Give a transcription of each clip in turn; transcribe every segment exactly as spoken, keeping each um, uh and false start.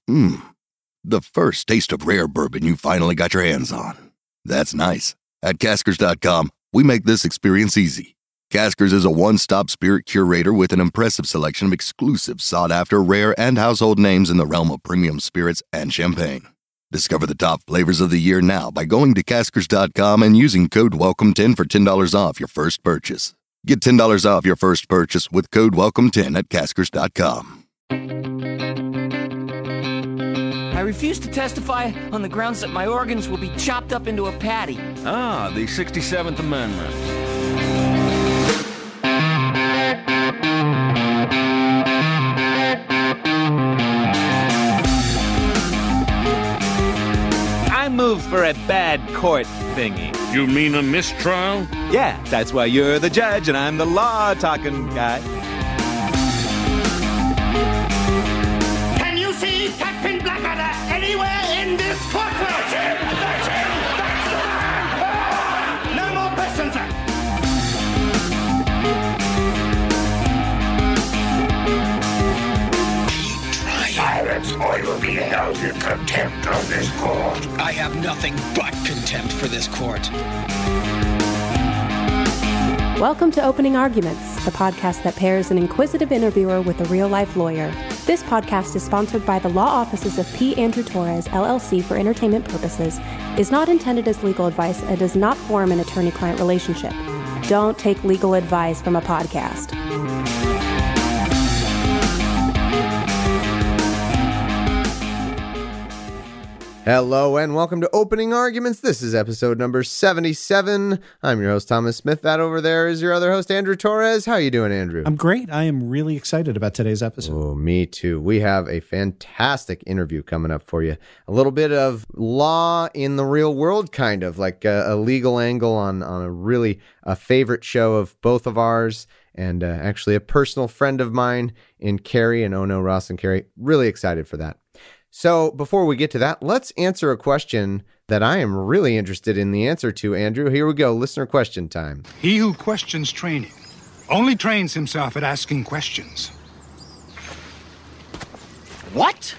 Hmm, the first taste of rare bourbon you finally got your hands on. That's nice. At Caskers dot com, we make this experience easy. Caskers is a one-stop spirit curator with an impressive selection of exclusive, sought-after, rare, and household names in the realm of premium spirits and champagne. Discover the top flavors of the year now by going to Caskers dot com and using code welcome ten for ten dollars off your first purchase. Get ten dollars off your first purchase with code welcome ten at Caskers dot com. I refuse to testify on the grounds that my organs will be chopped up into a patty. Ah, the sixty-seventh Amendment. I move for a bad court thingy. You mean a mistrial? Yeah, that's why you're the judge and I'm the law-talking guy. Can you see Captain Blackadder anywhere in this courtroom? That's him! That's him! That's the man! No more questions, sir. Silence, or you'll be held in contempt of this court. I have nothing but contempt for this court. Welcome to Opening Arguments, the podcast that pairs an inquisitive interviewer with a real-life lawyer. This podcast is sponsored by the law offices of P. Andrew Torres, L L C for entertainment purposes, is not intended as legal advice, and does not form an attorney-client relationship. Don't take legal advice from a podcast. Hello and welcome to Opening Arguments. This is episode number seventy-seven. I'm your host, Thomas Smith. That over there is your other host, Andrew Torres. How you doing, Andrew? I'm great. I am really excited about today's episode. Oh, me too. We have a fantastic interview coming up for you. A little bit of law in the real world, kind of like a, a legal angle on, on a really a favorite show of both of ours, and uh, actually a personal friend of mine in Carrie and Oh No, Ross and Carrie. Really excited for that. So before we get to that, let's answer a question that I am really interested in the answer to, Andrew. Here we go. Listener question time. He who questions training only trains himself at asking questions. What?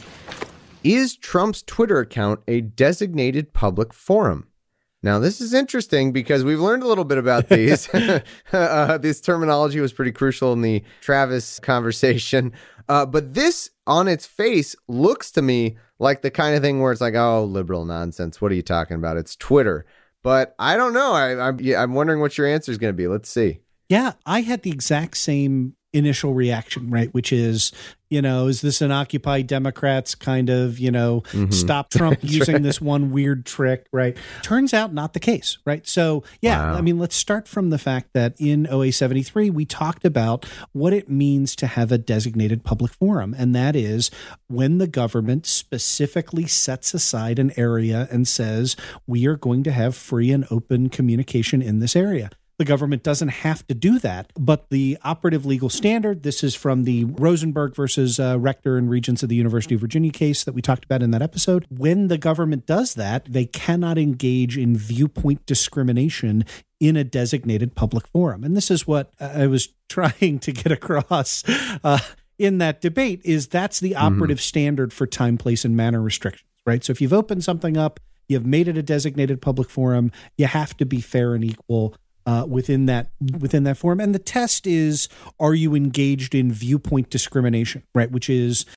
Is Trump's Twitter account a designated public forum? Now, this is interesting because we've learned a little bit about these. uh, this terminology was pretty crucial in the Travis conversation. Uh, but this, on its face, looks to me like the kind of thing where it's like, oh, liberal nonsense. What are you talking about? It's Twitter. But I don't know. I, I'm, yeah, I'm wondering what your answer is going to be. Let's see. Yeah, I had the exact same initial reaction, right? Which is, you know, is this an Occupy Democrats kind of, you know, mm-hmm. stop Trump using right. this one weird trick, right? Turns out not the case, right? So, yeah, wow. I mean, let's start from the fact that in O A seventy-three, we talked about what it means to have a designated public forum. And that is when the government specifically sets aside an area and says, we are going to have free and open communication in this area. The government doesn't have to do that, but the operative legal standard, this is from the Rosenberg versus uh, Rector and Regents of the University of Virginia case that we talked about in that episode. When the government does that, they cannot engage in viewpoint discrimination in a designated public forum. And this is what I was trying to get across uh, in that debate, is that's the operative mm-hmm. standard for time, place, and manner restrictions, right? So if you've opened something up, you've made it a designated public forum, you have to be fair and equal Uh, within that within that forum. And the test is, are you engaged in viewpoint discrimination, right? Which is,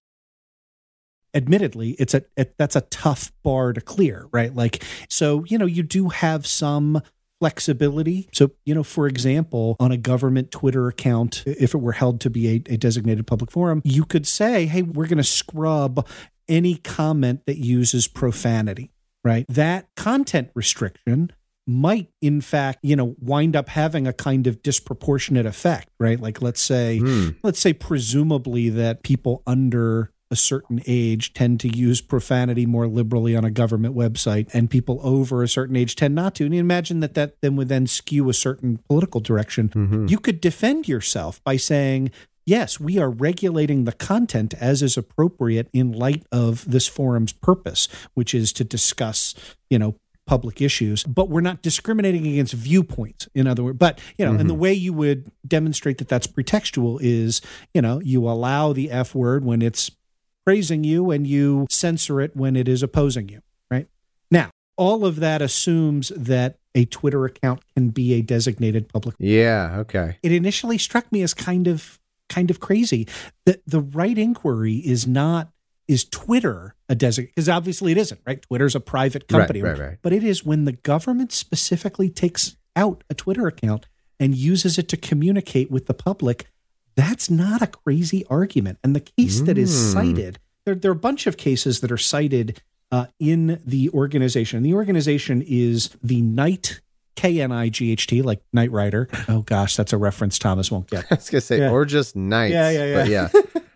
admittedly, it's a it, that's a tough bar to clear, right? Like, so, you know, you do have some flexibility. So, you know, for example, on a government Twitter account, if it were held to be a, a designated public forum, you could say, hey, we're going to scrub any comment that uses profanity, right? That content restriction might, in fact, you know, wind up having a kind of disproportionate effect, right? Like, let's say, mm. let's say presumably that people under a certain age tend to use profanity more liberally on a government website, and people over a certain age tend not to. And you imagine that that then would then skew a certain political direction. Mm-hmm. You could defend yourself by saying, yes, we are regulating the content as is appropriate in light of this forum's purpose, which is to discuss, you know, public issues, but we're not discriminating against viewpoints, in other words. But, you know, mm-hmm. and the way you would demonstrate that that's pretextual is, you know, you allow the F word when it's praising you and you censor it when it is opposing you, right? Now, all of that assumes that a Twitter account can be a designated public. Yeah, okay. It initially struck me as kind of kind of crazy that the right inquiry is not, is Twitter a designated, because obviously it isn't, right? Twitter's a private company. Right, right, right. But it is when the government specifically takes out a Twitter account and uses it to communicate with the public. That's not a crazy argument. And the case mm. that is cited, there, there are a bunch of cases that are cited uh, in the organization. The organization is the Knight, K N I G H T, like Knight Rider. Oh gosh, that's a reference Thomas won't get. I was going to say, yeah. or just Knights. Yeah, yeah, yeah. But yeah.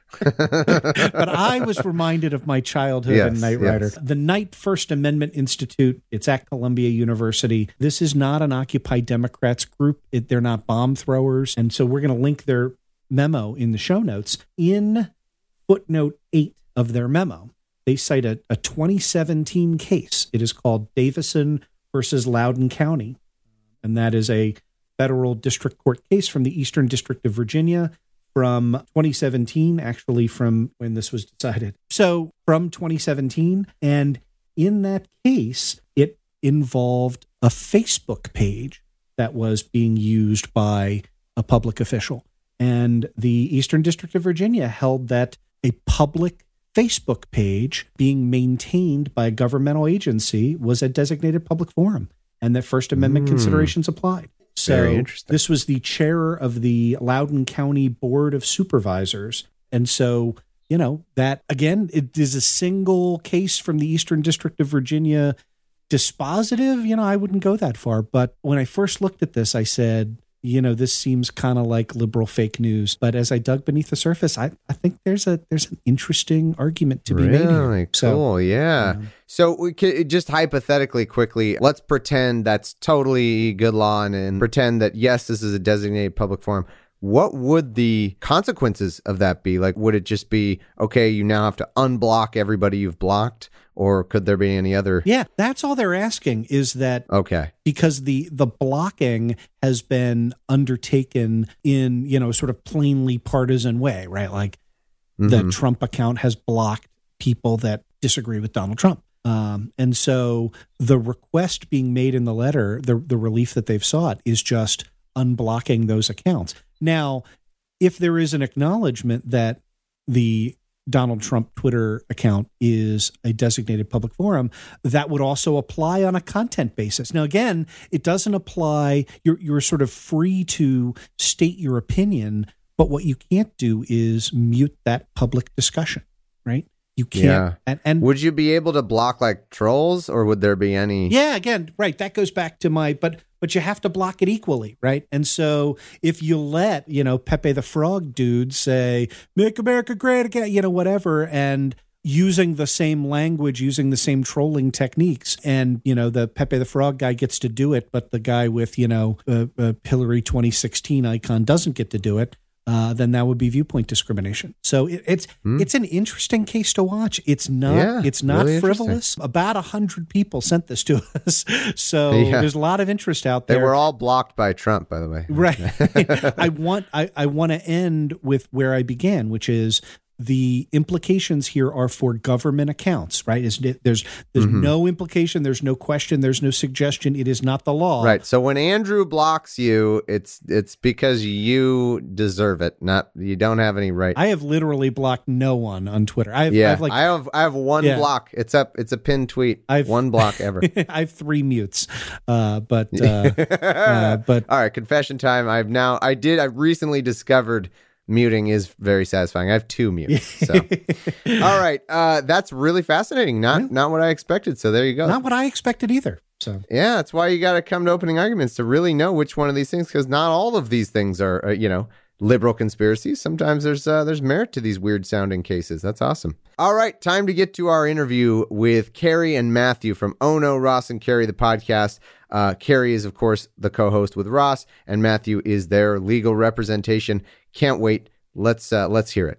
But I was reminded of my childhood yes, in Knight Rider. Yes. The Knight First Amendment Institute, it's at Columbia University. This is not an Occupy Democrats group. It, they're not bomb throwers. And so we're going to link their memo in the show notes. In footnote eight of their memo, they cite a, a twenty seventeen case. It is called Davison versus Loudoun County. And that is a federal district court case from the Eastern District of Virginia from twenty seventeen, actually from when this was decided. So from twenty seventeen, and in that case, it involved a Facebook page that was being used by a public official. And the Eastern District of Virginia held that a public Facebook page being maintained by a governmental agency was a designated public forum, and that First Amendment mm. considerations applied. So this was the chair of the Loudoun County Board of Supervisors. And so, you know, that, again, it is a single case from the Eastern District of Virginia dispositive. You know, I wouldn't go that far. But when I first looked at this, I said, you know, this seems kind of like liberal fake news. But as I dug beneath the surface, I, I think there's a there's an interesting argument to be really? made here. Really cool, so, yeah. Um, so we could, just hypothetically quickly, let's pretend that's totally good law and, and pretend that, yes, this is a designated public forum. What would the consequences of that be? Like, would it just be, okay, you now have to unblock everybody you've blocked? Or could there be any other? Yeah, that's all they're asking is that, okay, because the the blocking has been undertaken in, you know, sort of plainly partisan way, right? Like mm-hmm. the Trump account has blocked people that disagree with Donald Trump. Um, and so the request being made in the letter, the the relief that they've sought is just unblocking those accounts. Now, if there is an acknowledgement that the Donald Trump Twitter account is a designated public forum, that would also apply on a content basis. Now, again, it doesn't apply. You're you're sort of free to state your opinion, but what you can't do is mute that public discussion, right? You can't. Yeah. And, and would you be able to block like trolls, or would there be any? Yeah, again, right. That goes back to my, but but you have to block it equally, right? And so if you let, you know, Pepe the Frog dude say, "Make America Great Again," you know, whatever, and using the same language, using the same trolling techniques, and, you know, the Pepe the Frog guy gets to do it, but the guy with, you know, a, a Hillary twenty sixteen icon doesn't get to do it. Uh, then that would be viewpoint discrimination. So it, it's hmm. it's an interesting case to watch. It's not yeah, it's not really frivolous. About a hundred people sent this to us, so yeah. there's a lot of interest out there. They were all blocked by Trump, by the way. Right. I want I, I want to end with where I began, which is the implications here are for government accounts, right? Is there's there's mm-hmm. no implication, there's no question, there's no suggestion. It is not the law, right? So when Andrew blocks you, it's it's because you deserve it. Not you don't have any right. I have literally blocked no one on Twitter. I have, yeah, I have like I have I have one yeah. block. It's up. It's a pinned tweet. I've one block ever. I have three mutes, uh, but uh, uh, but all right. Confession time. I've now I did. I recently discovered. Muting is very satisfying. I have two mutes. So, all right, uh, that's really fascinating. Not yeah. not what I expected. So there you go. Not what I expected either. So yeah, that's why you got to come to opening arguments to really know which one of these things, because not all of these things are uh, you know liberal conspiracies. Sometimes there's uh, there's merit to these weird sounding cases. That's awesome. All right, time to get to our interview with Carrie and Matthew from Oh No, Ross and Carrie, the podcast. Uh, Carrie is, of course, the co-host with Ross, and Matthew is their legal representation. Can't wait. Let's uh, let's hear it.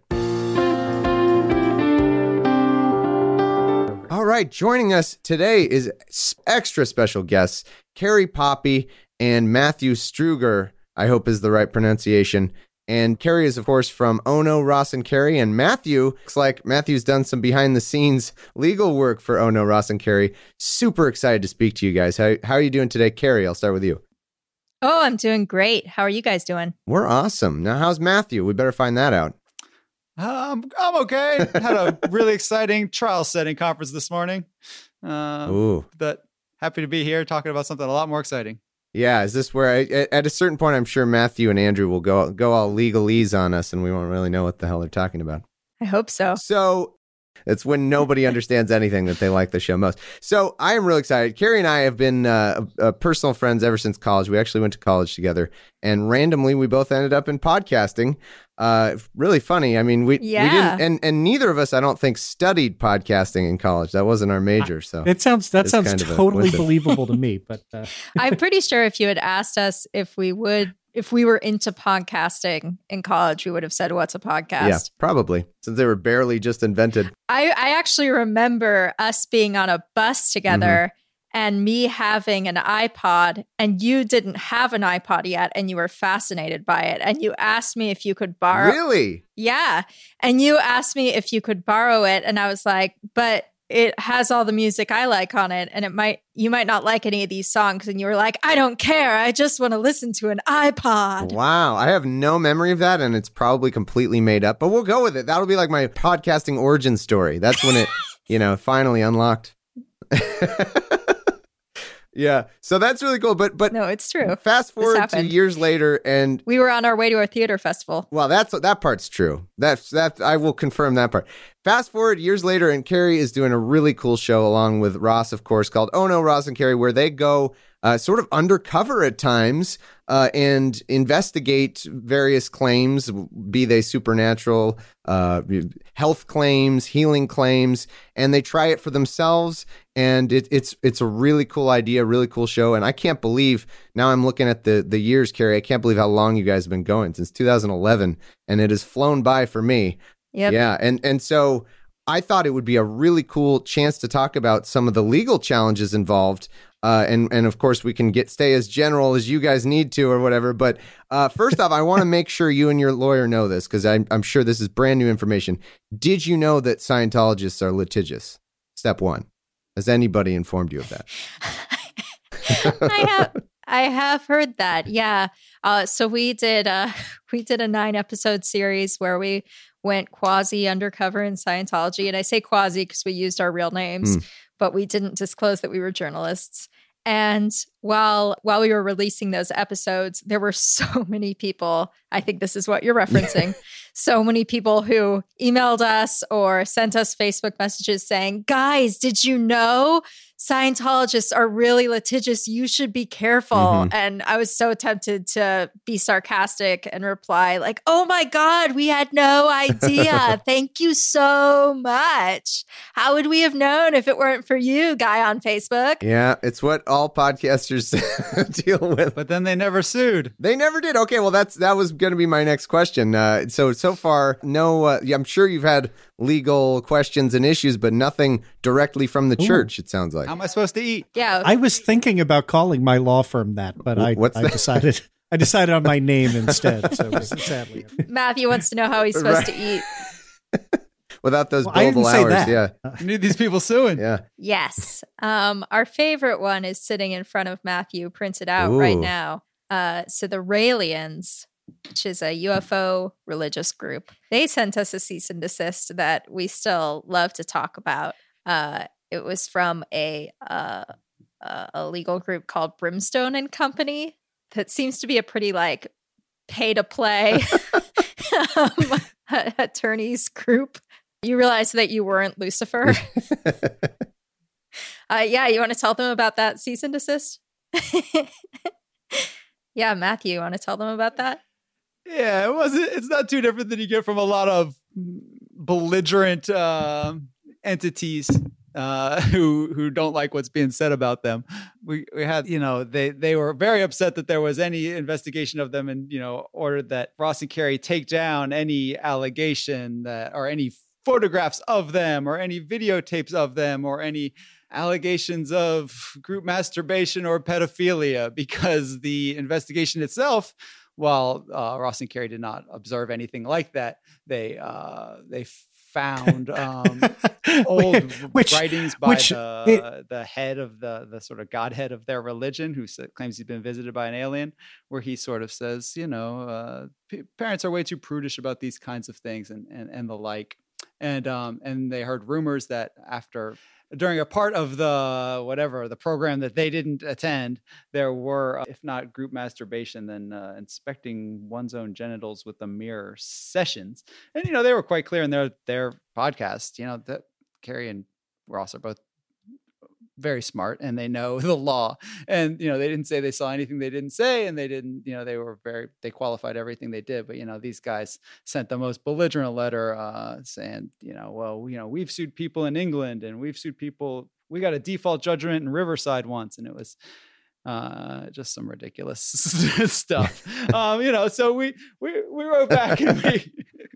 All right, joining us today is extra special guests, Carrie Poppy and Matthew Struger, I hope is the right pronunciation. And Carrie is, of course, from Ono, Ross, and Carrie. And Matthew, looks like Matthew's done some behind-the-scenes legal work for Ono, Ross, and Carrie. Super excited to speak to you guys. How, how are you doing today? Carrie, I'll start with you. Oh, I'm doing great. How are you guys doing? We're awesome. Now, how's Matthew? We better find that out. Um, I'm okay. Had a really exciting trial setting conference this morning. Uh, Ooh. But happy to be here talking about something a lot more exciting. Yeah, is this where, I, at a certain point, I'm sure Matthew and Andrew will go go all legalese on us, and we won't really know what the hell they're talking about. I hope so. So it's when nobody understands anything that they like the show most. So I am really excited. Carrie and I have been uh, uh, personal friends ever since college. We actually went to college together, and randomly we both ended up in podcasting. Uh, really funny. I mean, we, yeah. we didn't, and, and neither of us, I don't think, studied podcasting in college. That wasn't our major. So it sounds that sounds kind of totally believable to me. But uh. I'm pretty sure if you had asked us if we would, if we were into podcasting in college, we would have said, "What's a podcast?" Yeah, probably, since they were barely just invented. I, I actually remember us being on a bus together. Mm-hmm. And me having an iPod, and you didn't have an iPod yet, and you were fascinated by it. And you asked me if you could borrow. Really? Yeah. And you asked me if you could borrow it. And I was like, but it has all the music I like on it. And it might, you might not like any of these songs. And you were like, I don't care. I just want to listen to an iPod. Wow. I have no memory of that. And it's probably completely made up, but we'll go with it. That'll be like my podcasting origin story. That's when it, you know, finally unlocked. Yeah, so that's really cool. But but no, it's true. Fast forward to years later, and we were on our way to a theater festival. Well, that's that part's true. That's that I will confirm that part. Fast forward years later, and Carrie is doing a really cool show along with Ross, of course, called Oh No, Ross and Carrie, where they go uh, sort of undercover at times uh, and investigate various claims, be they supernatural, uh, health claims, healing claims, and they try it for themselves. And it, it's it's a really cool idea, really cool show. And I can't believe, now I'm looking at the the years, Carrie, I can't believe how long you guys have been going, since two thousand eleven, and it has flown by for me. Yep. Yeah, and and so I thought it would be a really cool chance to talk about some of the legal challenges involved. Uh, and, and of course, we can get stay as general as you guys need to or whatever. But uh, first off, I want to make sure you and your lawyer know this, because I'm, I'm sure this is brand new information. Did you know that Scientologists are litigious? Step one. Has anybody informed you of that? I have I have heard that. Yeah. Uh, so we did uh, we did a nine episode series where we went quasi undercover in Scientology. And I say quasi because we used our real names, mm. but we didn't disclose that we were journalists. And while while we were releasing those episodes, there were so many people, I think this is what you're referencing, so many people who emailed us or sent us Facebook messages saying, guys, did you know Scientologists are really litigious? You should be careful. Mm-hmm. And I was so tempted to be sarcastic and reply like, oh my God, we had no idea. Thank you so much. How would we have known if it weren't for you, guy on Facebook? Yeah, it's what all podcasters deal with. But then they never sued. They never did. Okay, well, that's that was going to be my next question. Uh, so, so far, no, uh, I'm sure you've had legal questions and issues, but nothing directly from the Ooh. church, it sounds like. How am I supposed to eat? Yeah. I was thinking about calling my law firm that, but I, What's I that? decided I decided on my name instead. So sadly, Matthew wants to know how he's supposed right. to eat. Without those well, billable hours, that. yeah. You need these people suing. Yeah. Yes. Um, our favorite one is sitting in front of Matthew, printed out Ooh. right now. Uh, so the Raelians, which is a U F O religious group, they sent us a cease and desist that we still love to talk about. Uh, it was from a uh, a legal group called Brimstone and Company. That seems to be a pretty like pay to play um, attorneys group. You realize that you weren't Lucifer. uh, yeah, you want to tell them about that cease and desist? Yeah, Matthew, you want to tell them about that? Yeah, it wasn't. It's not too different than you get from a lot of belligerent uh, entities uh, who who don't like what's being said about them. We we had, you know, they they were very upset that there was any investigation of them, and you know, ordered that Ross and Carrie take down any allegation that or any photographs of them or any videotapes of them or any allegations of group masturbation or pedophilia, because the investigation itself while uh, Ross and Carey did not observe anything like that, they uh, they found um, old which, writings by which the it, the head of the the sort of godhead of their religion, who claims he's been visited by an alien, where he sort of says, you know, uh, p- parents are way too prudish about these kinds of things and and, and the like. And um, and they heard rumors that after during a part of the whatever the program that they didn't attend, there were, uh, if not group masturbation, then uh, inspecting one's own genitals with a mirror sessions. And you know, they were quite clear in their their podcast. You know, that Carey and Ross are both very smart and they know the law, and you know, they didn't say they saw anything they didn't say, and they didn't, you know, they were very, they qualified everything they did. But you know, these guys sent the most belligerent letter uh saying, you know, well, you know, we've sued people in England and we've sued people, we got a default judgment in Riverside once, and it was uh just some ridiculous stuff. um you know, so we we we wrote back and we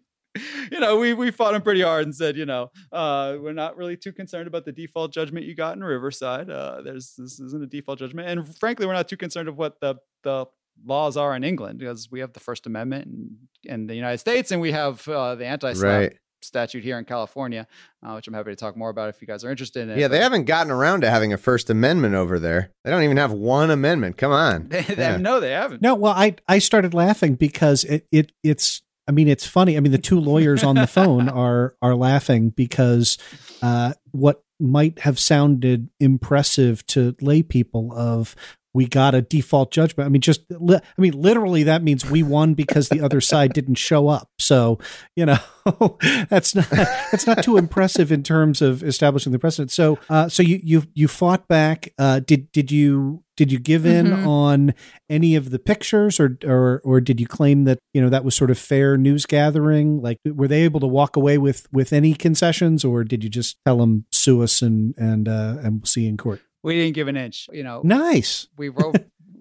you know, we we fought him pretty hard and said, you know, uh, we're not really too concerned about the default judgment you got in Riverside. Uh, there's this isn't a default judgment, and frankly, we're not too concerned of what the the laws are in England, because we have the First Amendment in, in the United States, and we have uh, the anti-slap right. statute here in California, uh, which I'm happy to talk more about if you guys are interested in it. Yeah, they haven't gotten around to having a First Amendment over there. They don't even have one amendment. Come on. They, they yeah. No, they haven't. No, well, I I started laughing because it it it's. I mean, it's funny. I mean, the two lawyers on the phone are are laughing because uh, what might have sounded impressive to lay people of we got a default judgment. I mean, just li- I mean, literally, that means we won because the other side didn't show up. So, you know, that's not that's not too impressive in terms of establishing the precedent. So, uh, so you you you fought back. Uh, did did you? Did you give in mm-hmm. on any of the pictures, or, or or did you claim that, you know, that was sort of fair news gathering? Like, were they able to walk away with, with any concessions, or did you just tell them sue us and and uh, and we'll see you in court? We didn't give an inch. You know, nice. We wrote.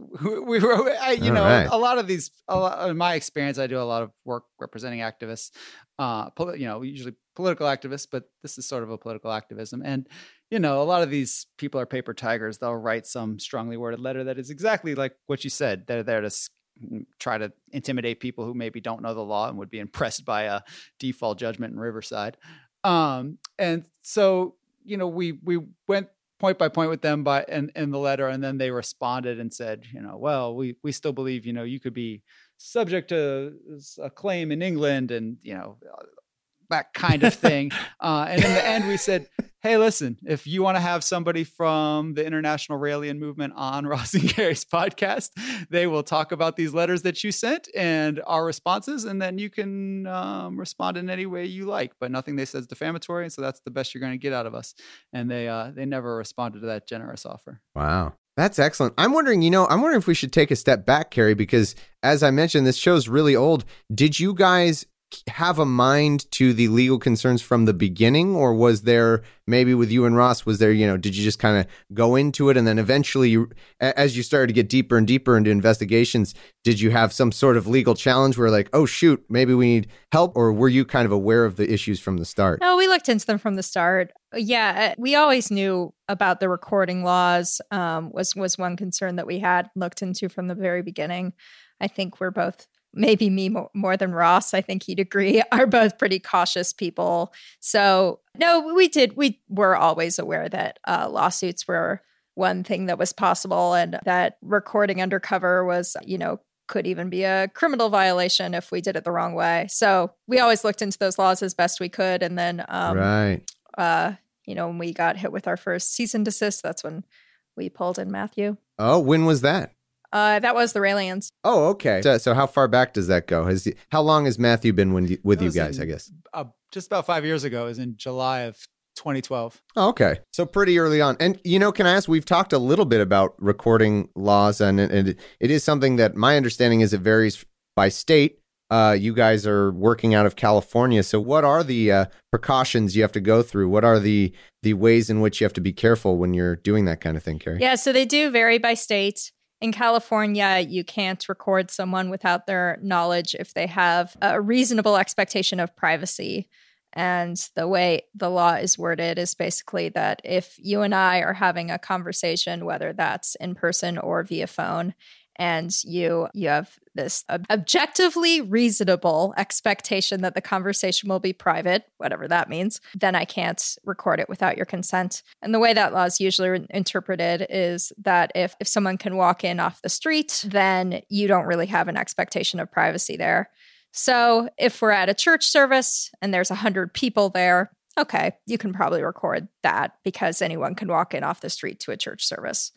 we wrote. I, you All know, right. a lot of these. A lot, in my experience, I do a lot of work representing activists. Uh, poli- you know, usually political activists, but this is sort of a political activism. And you know, a lot of these people are paper tigers. They'll write some strongly worded letter that is exactly like what you said. They're there to s- try to intimidate people who maybe don't know the law and would be impressed by a default judgment in Riverside. Um, and so, you know, we we went point by point with them by in, in the letter, and then they responded and said, you know, well, we we still believe, you know, you could be subject to a claim in England, and you know, that kind of thing. uh, and in the end, we said, hey, listen, if you want to have somebody from the International Raelian Movement on Ross and Carey's podcast, they will talk about these letters that you sent and our responses, and then you can um, respond in any way you like, but nothing they said is defamatory, and so that's the best you're going to get out of us. And they uh, they never responded to that generous offer. Wow. That's excellent. I'm wondering, you know, I'm wondering if we should take a step back, Carey, because as I mentioned, this show's really old. Did you guys have a mind to the legal concerns from the beginning, or was there maybe with you and Ross, was there, you know, did you just kind of go into it and then eventually you, as you started to get deeper and deeper into investigations, did you have some sort of legal challenge where like, oh shoot, maybe we need help, or were you kind of aware of the issues from the start? No, we looked into them from the start. Yeah, we always knew about the recording laws, um, was was one concern that we had looked into from the very beginning. I think we're both, maybe me more, more than Ross, I think he'd agree, are both pretty cautious people. So no, we did. We were always aware that uh, lawsuits were one thing that was possible, and that recording undercover was, you know, could even be a criminal violation if we did it the wrong way. So we always looked into those laws as best we could. And then, um, right. uh, you know, when we got hit with our first cease and desist, that's when we pulled in Matthew. Oh, when was that? Uh, that was the Raelians. Oh, okay. So, so how far back does that go? Has he, how long has Matthew been when, with you guys, in, I guess? Uh, just about five years ago. It was in July of twenty twelve. Oh, okay. So pretty early on. And, you know, can I ask, we've talked a little bit about recording laws, and, and it is something that my understanding is it varies by state. Uh, you guys are working out of California. So what are the uh, precautions you have to go through? What are the the ways in which you have to be careful when you're doing that kind of thing, Carey? Yeah, so they do vary by state. In California, you can't record someone without their knowledge if they have a reasonable expectation of privacy. And the way the law is worded is basically that if you and I are having a conversation, whether that's in person or via phone, and you you have this ob- objectively reasonable expectation that the conversation will be private, whatever that means, then I can't record it without your consent. And the way that law is usually re- interpreted is that if, if someone can walk in off the street, then you don't really have an expectation of privacy there. So if we're at a church service and there's one hundred people there, okay, you can probably record that because anyone can walk in off the street to a church service.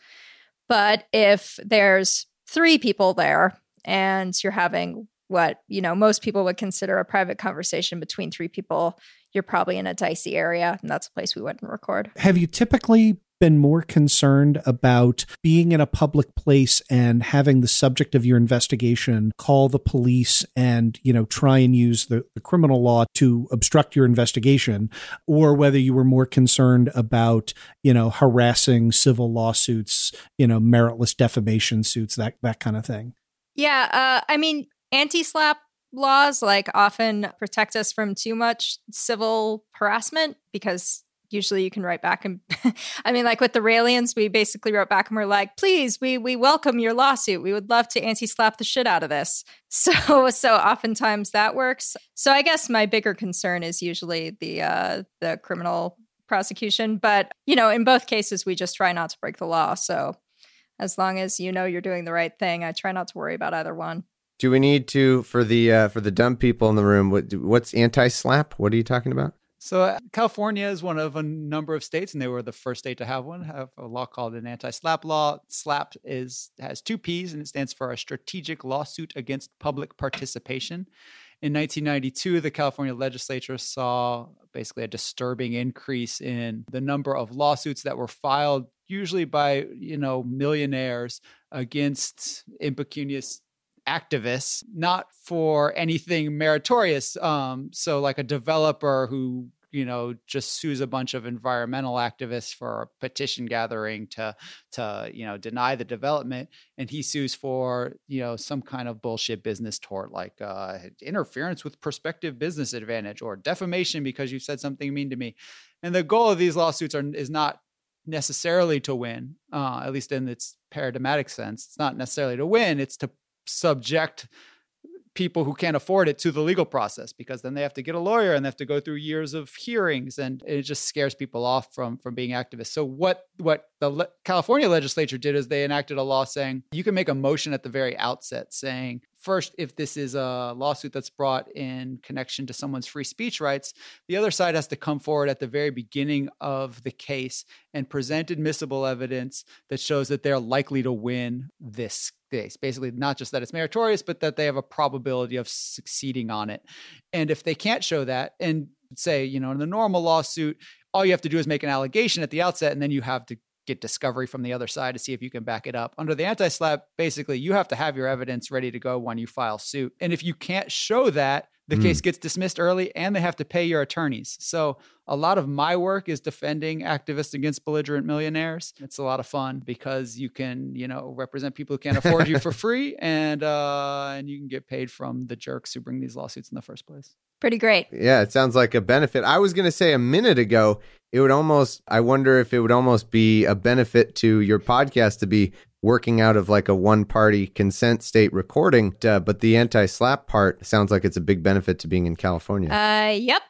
But if there's three people there and you're having what, you know, most people would consider a private conversation between three people, you're probably in a dicey area, and that's a place we wouldn't record. Have you typically been more concerned about being in a public place and having the subject of your investigation call the police and, you know, try and use the, the criminal law to obstruct your investigation, or whether you were more concerned about, you know, harassing civil lawsuits, you know, meritless defamation suits, that that kind of thing? Yeah, uh, I mean, anti-SLAPP laws like often protect us from too much civil harassment because usually you can write back and I mean, like with the Raelians, we basically wrote back and we're like, please, we we welcome your lawsuit. We would love to anti-SLAPP the shit out of this. So so oftentimes that works. So I guess my bigger concern is usually the uh, the criminal prosecution. But, you know, in both cases, we just try not to break the law. So as long as you know you're doing the right thing, I try not to worry about either one. Do we need to, for the uh, for the dumb people in the room, what, what's anti-SLAPP? What are you talking about? So uh, California is one of a number of states, and they were the first state to have one, have a law called an anti-SLAPP law. SLAPP is has two P's, and it stands for a strategic lawsuit against public participation. In nineteen ninety-two, the California legislature saw basically a disturbing increase in the number of lawsuits that were filed, usually by, you know, millionaires against impecunious activists, not for anything meritorious. Um, so like a developer who, you know, just sues a bunch of environmental activists for a petition gathering to, to, you know, deny the development. And he sues for, you know, some kind of bullshit business tort, like uh, interference with prospective business advantage or defamation because you said something mean to me. And the goal of these lawsuits are, is not necessarily to win, uh, at least in its paradigmatic sense. It's not necessarily to win. It's to subject people who can't afford it to the legal process, because then they have to get a lawyer and they have to go through years of hearings, and it just scares people off from, from being activists. So what, what the le- California legislature did is they enacted a law saying you can make a motion at the very outset saying, first, if this is a lawsuit that's brought in connection to someone's free speech rights, the other side has to come forward at the very beginning of the case and present admissible evidence that shows that they're likely to win this case. Basically, not just that it's meritorious, but that they have a probability of succeeding on it. And if they can't show that, and say, you know, in the normal lawsuit, all you have to do is make an allegation at the outset, and then you have to get discovery from the other side to see if you can back it up. Under the anti-SLAPP, basically, you have to have your evidence ready to go when you file suit. And if you can't show that, the mm. case gets dismissed early and they have to pay your attorneys. So a lot of my work is defending activists against belligerent millionaires. It's a lot of fun because you can, you know, represent people who can't afford you for free, and uh, and you can get paid from the jerks who bring these lawsuits in the first place. Pretty great. Yeah, it sounds like a benefit. I was going to say a minute ago, it would almost, I wonder if it would almost be a benefit to your podcast to be working out of like a one-party consent state recording. Uh, but the anti-SLAPP part sounds like it's a big benefit to being in California. Uh, yep.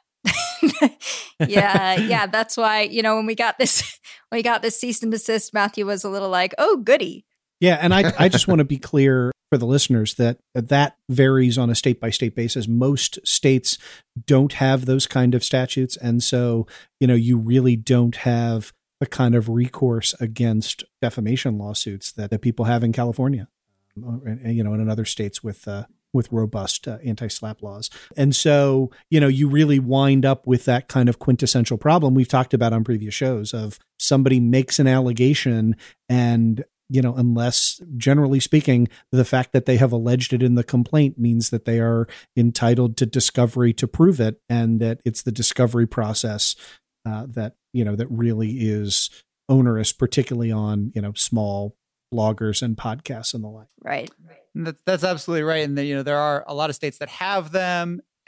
yeah, yeah. That's why, you know, when we got this, when we got this cease and desist, Matthew was a little like, oh, goody. Yeah, and I, I just want to be clear for the listeners that that varies on a state-by-state basis. Most states don't have those kind of statutes, and so, you know, you really don't have a kind of recourse against defamation lawsuits that, that people have in California, you know, and in other states with uh, with robust uh, anti-SLAPP laws. And so, you know, you really wind up with that kind of quintessential problem we've talked about on previous shows of somebody makes an allegation and, you know, unless generally speaking, the fact that they have alleged it in the complaint means that they are entitled to discovery to prove it, and that it's the discovery process uh, that, you know, that really is onerous, particularly on, you know, small bloggers and podcasts and the like. Right. That's, that's absolutely right. And, the, you know, there are a lot of states that have them,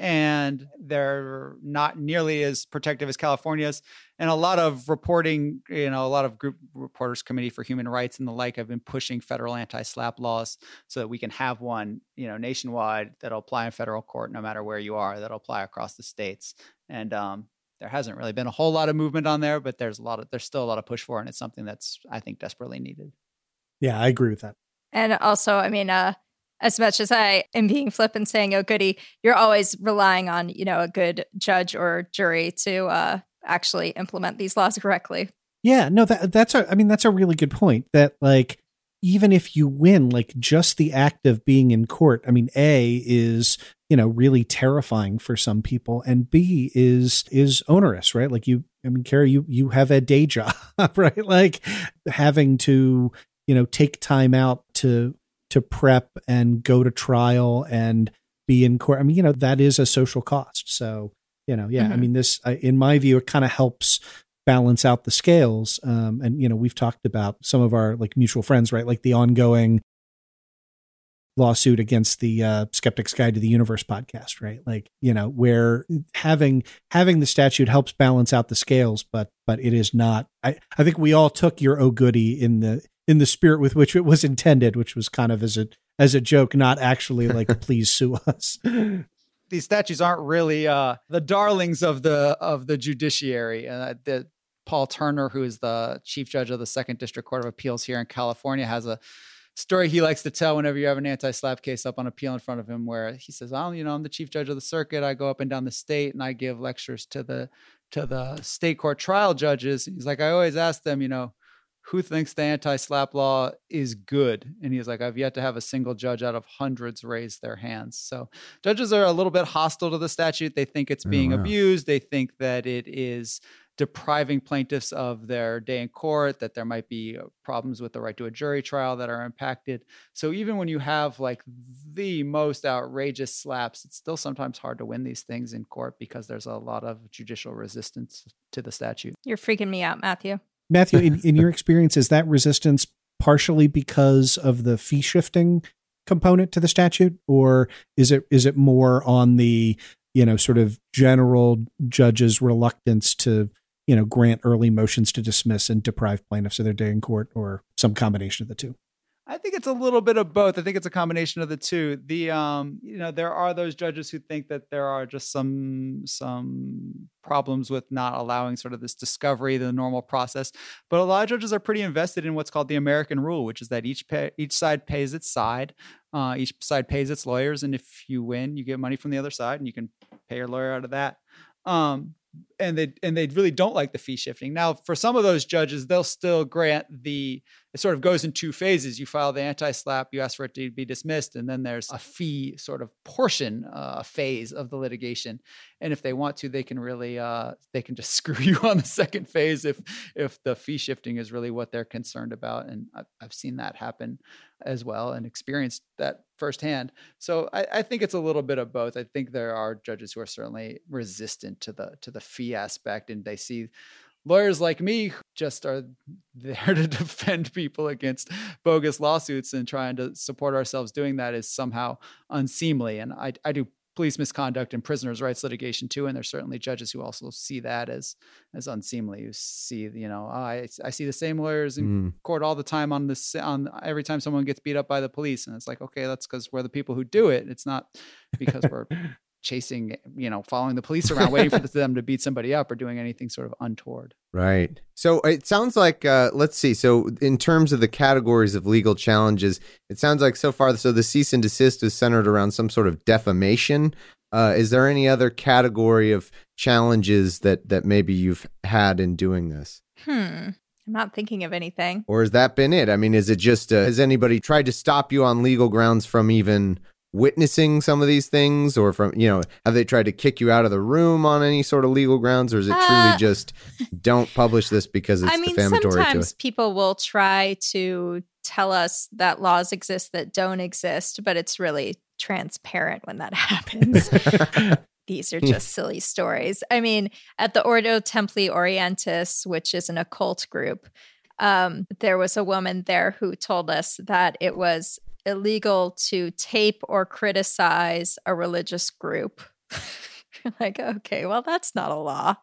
and they're not nearly as protective as California's. And a lot of reporting, you know, a lot of group reporters committee for human rights and the like have been pushing federal anti-SLAPP laws so that we can have one, you know, nationwide that'll apply in federal court no matter where you are, that'll apply across the states. And um, there hasn't really been a whole lot of movement on there, but there's a lot of there's still a lot of push for it, and it's something that's, I think, desperately needed. Yeah, I agree with that. And also, I mean, uh, as much as I am being flip and saying, oh, goody, you're always relying on, you know, a good judge or jury to uh, actually implement these laws correctly. Yeah, no, that that's a, I mean, that's a really good point that, like, even if you win, like, just the act of being in court, I mean, A, is, you know, really terrifying for some people, and B, is is onerous, right? Like, you, I mean, Carrie, you you have a day job, right? Like, having to, you know, take time out to to prep and go to trial and be in court. I mean, you know, that is a social cost. So, you know, yeah, mm-hmm. I mean, this, I, in my view, it kind of helps balance out the scales. Um, and, you know, we've talked about some of our like mutual friends, right? Like the ongoing lawsuit against the uh, Skeptic's Guide to the Universe podcast, right? Like, you know, where having, having the statute helps balance out the scales, but, but it is not, I, I think we all took your oh goody in the, in the spirit with which it was intended, which was kind of as a, as a joke, not actually like, please sue us. These statutes aren't really uh, the darlings of the of the judiciary. Uh, the, Paul Turner, who is the chief judge of the Second District Court of Appeals here in California, has a story he likes to tell whenever you have an anti-SLAPP case up on appeal in front of him, where he says, "Oh, you know, I'm the chief judge of the circuit. I go up and down the state and I give lectures to the to the state court trial judges." He's like, "I always ask them, you know, who thinks the anti-SLAPP law is good?" And he's like, "I've yet to have a single judge out of hundreds raise their hands." So judges are a little bit hostile to the statute. They think it's being oh, wow. abused. They think that it is depriving plaintiffs of their day in court, that there might be problems with the right to a jury trial that are impacted. So even when you have like the most outrageous slaps, it's still sometimes hard to win these things in court because there's a lot of judicial resistance to the statute. You're freaking me out, Matthew. Matthew, in, in your experience, is that resistance partially because of the fee shifting component to the statute, or is it is it more on the, you know, sort of general judges' reluctance to, you know, grant early motions to dismiss and deprive plaintiffs of their day in court, or some combination of the two? I think it's a little bit of both. I think it's a combination of the two. The, um, you know, there are those judges who think that there are just some, some problems with not allowing sort of this discovery, the normal process. But a lot of judges are pretty invested in what's called the American rule, which is that each pay, each side pays its side. Uh, each side pays its lawyers. And if you win, you get money from the other side and you can pay your lawyer out of that. Um, and they and they really don't like the fee shifting. Now, for some of those judges, they'll still grant the, it sort of goes in two phases. You file the anti-SLAPP, you ask for it to be dismissed, and then there's a fee sort of portion, uh, phase of the litigation. And if they want to, they can really, uh, they can just screw you on the second phase if if the fee shifting is really what they're concerned about. And I've, I've seen that happen as well and experienced that firsthand. So I, I think it's a little bit of both. I think there are judges who are certainly resistant to the to the fee aspect, and they see lawyers like me who just are there to defend people against bogus lawsuits, and trying to support ourselves doing that is somehow unseemly. And I, I do police misconduct and prisoners' rights litigation too, and there's certainly judges who also see that as as unseemly. You see, you know, oh, I I see the same lawyers in mm. court all the time on this on every time someone gets beat up by the police, and it's like, okay, that's because we're the people who do it. It's not because we're chasing, you know, following the police around, waiting for them to beat somebody up or doing anything sort of untoward. Right. So it sounds like, uh, let's see. So in terms of the categories of legal challenges, it sounds like so far, so the cease and desist is centered around some sort of defamation. Uh, is there any other category of challenges that, that maybe you've had in doing this? Hmm. I'm not thinking of anything. Or has that been it? I mean, is it just, uh, has anybody tried to stop you on legal grounds from even witnessing some of these things, or from, you know, have they tried to kick you out of the room on any sort of legal grounds, or is it truly uh, just don't publish this because it's I mean, defamatory? Sometimes to people will try to tell us that laws exist that don't exist, but it's really transparent when that happens. These are just silly stories. I mean, at the Ordo Templi Orientis, which is an occult group, um, there was a woman there who told us that it was illegal to tape or criticize a religious group Like, okay, well, that's not a law.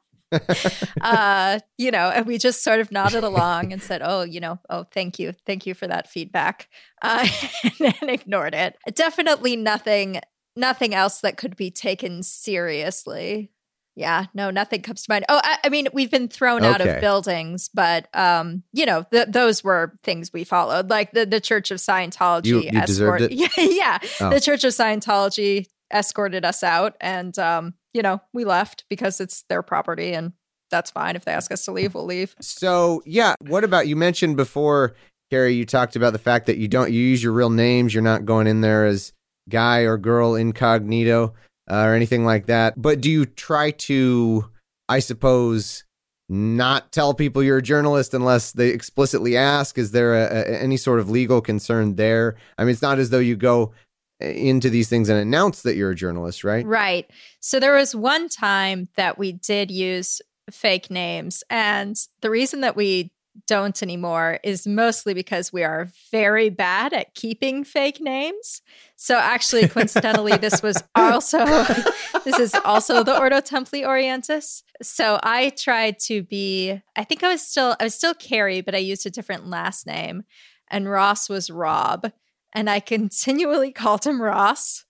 uh, you know, and we just sort of nodded along and said, oh, you know, oh, thank you. Thank you for that feedback. Uh, and, and ignored it. Definitely nothing, nothing else that could be taken seriously. Yeah, no, nothing comes to mind. Oh, I, I mean, we've been thrown out Okay. of buildings, but, um, you know, th- those were things we followed, like the, the Church of Scientology. You- you deserved it? Yeah, yeah. Oh. The Church of Scientology escorted us out, and, um, you know, we left because it's their property, and that's fine. If they ask us to leave, we'll leave. So, yeah, what about, you mentioned before, Carrie, you talked about the fact that you don't, you use your real names. You're not going in there as guy or girl incognito uh, or anything like that. But do you try to, I suppose, not tell people you're a journalist unless they explicitly ask? Is there a, a, any sort of legal concern there? I mean, it's not as though you go into these things and announce that you're a journalist, right? Right. So there was one time that we did use fake names, and the reason that we don't anymore is mostly because we are very bad at keeping fake names. So actually, coincidentally, this was also this is also the Ordo Templi Orientis. So I tried to be, I think I was still I was still Carrie, but I used a different last name, and Ross was Rob, and I continually called him Ross.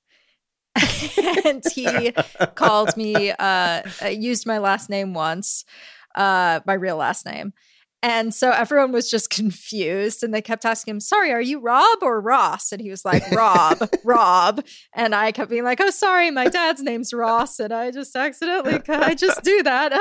And he called me, uh, used my last name once, uh, my real last name. And so everyone was just confused, and they kept asking him, sorry, are you Rob or Ross? And he was like, Rob, Rob. And I kept being like, oh, sorry, my dad's name's Ross, and I just accidentally, I just do that.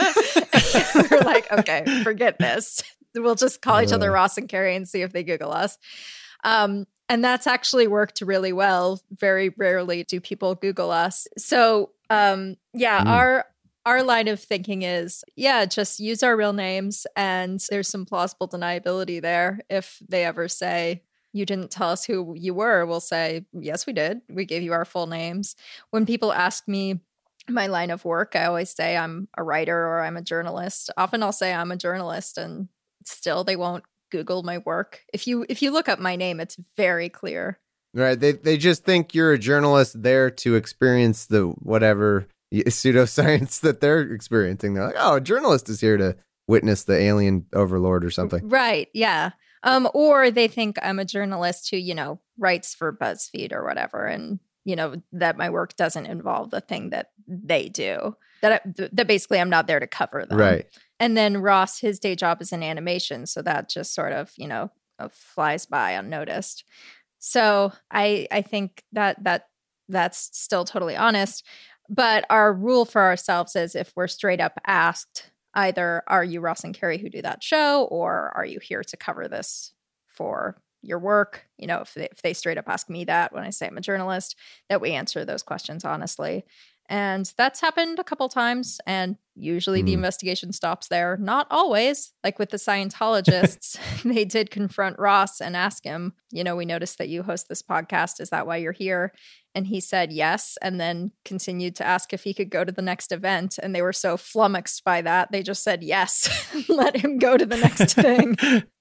Uh. We were like, okay, forget this. We'll just call each other Ross and Carrie and see if they Google us. Um, and that's actually worked really well. Very rarely do people Google us. So, um, yeah, mm. our our line of thinking is, yeah, just use our real names, and there's some plausible deniability there. If they ever say, you didn't tell us who you were, we'll say, yes, we did. We gave you our full names. When people ask me my line of work, I always say I'm a writer or I'm a journalist. Often I'll say I'm a journalist, and still they won't Google my work. If you if you look up my name, it's very clear. Right. They they just think you're a journalist there to experience the whatever pseudoscience that they're experiencing. They're like, oh, a journalist is here to witness the alien overlord or something. Right. Yeah. Um, or they think I'm a journalist who, you know, writes for BuzzFeed or whatever, and, you know, that my work doesn't involve the thing that they do. That I, that basically I'm not there to cover them. Right. And then Ross, his day job is in animation, so that just sort of, you know, uh, flies by unnoticed. So I I think that that that's still totally honest. But our rule for ourselves is, if we're straight up asked, either are you Ross and Carrie who do that show, or are you here to cover this for your work? You know, if they, if they straight up ask me that when I say I'm a journalist, that we answer those questions honestly. And that's happened a couple times, and usually mm. the investigation stops there. Not always. Like with the Scientologists, they did confront Ross and ask him, you know, we noticed that you host this podcast. Is that why you're here? And he said yes, and then continued to ask if he could go to the next event. And they were so flummoxed by that, they just said yes, let him go to the next thing.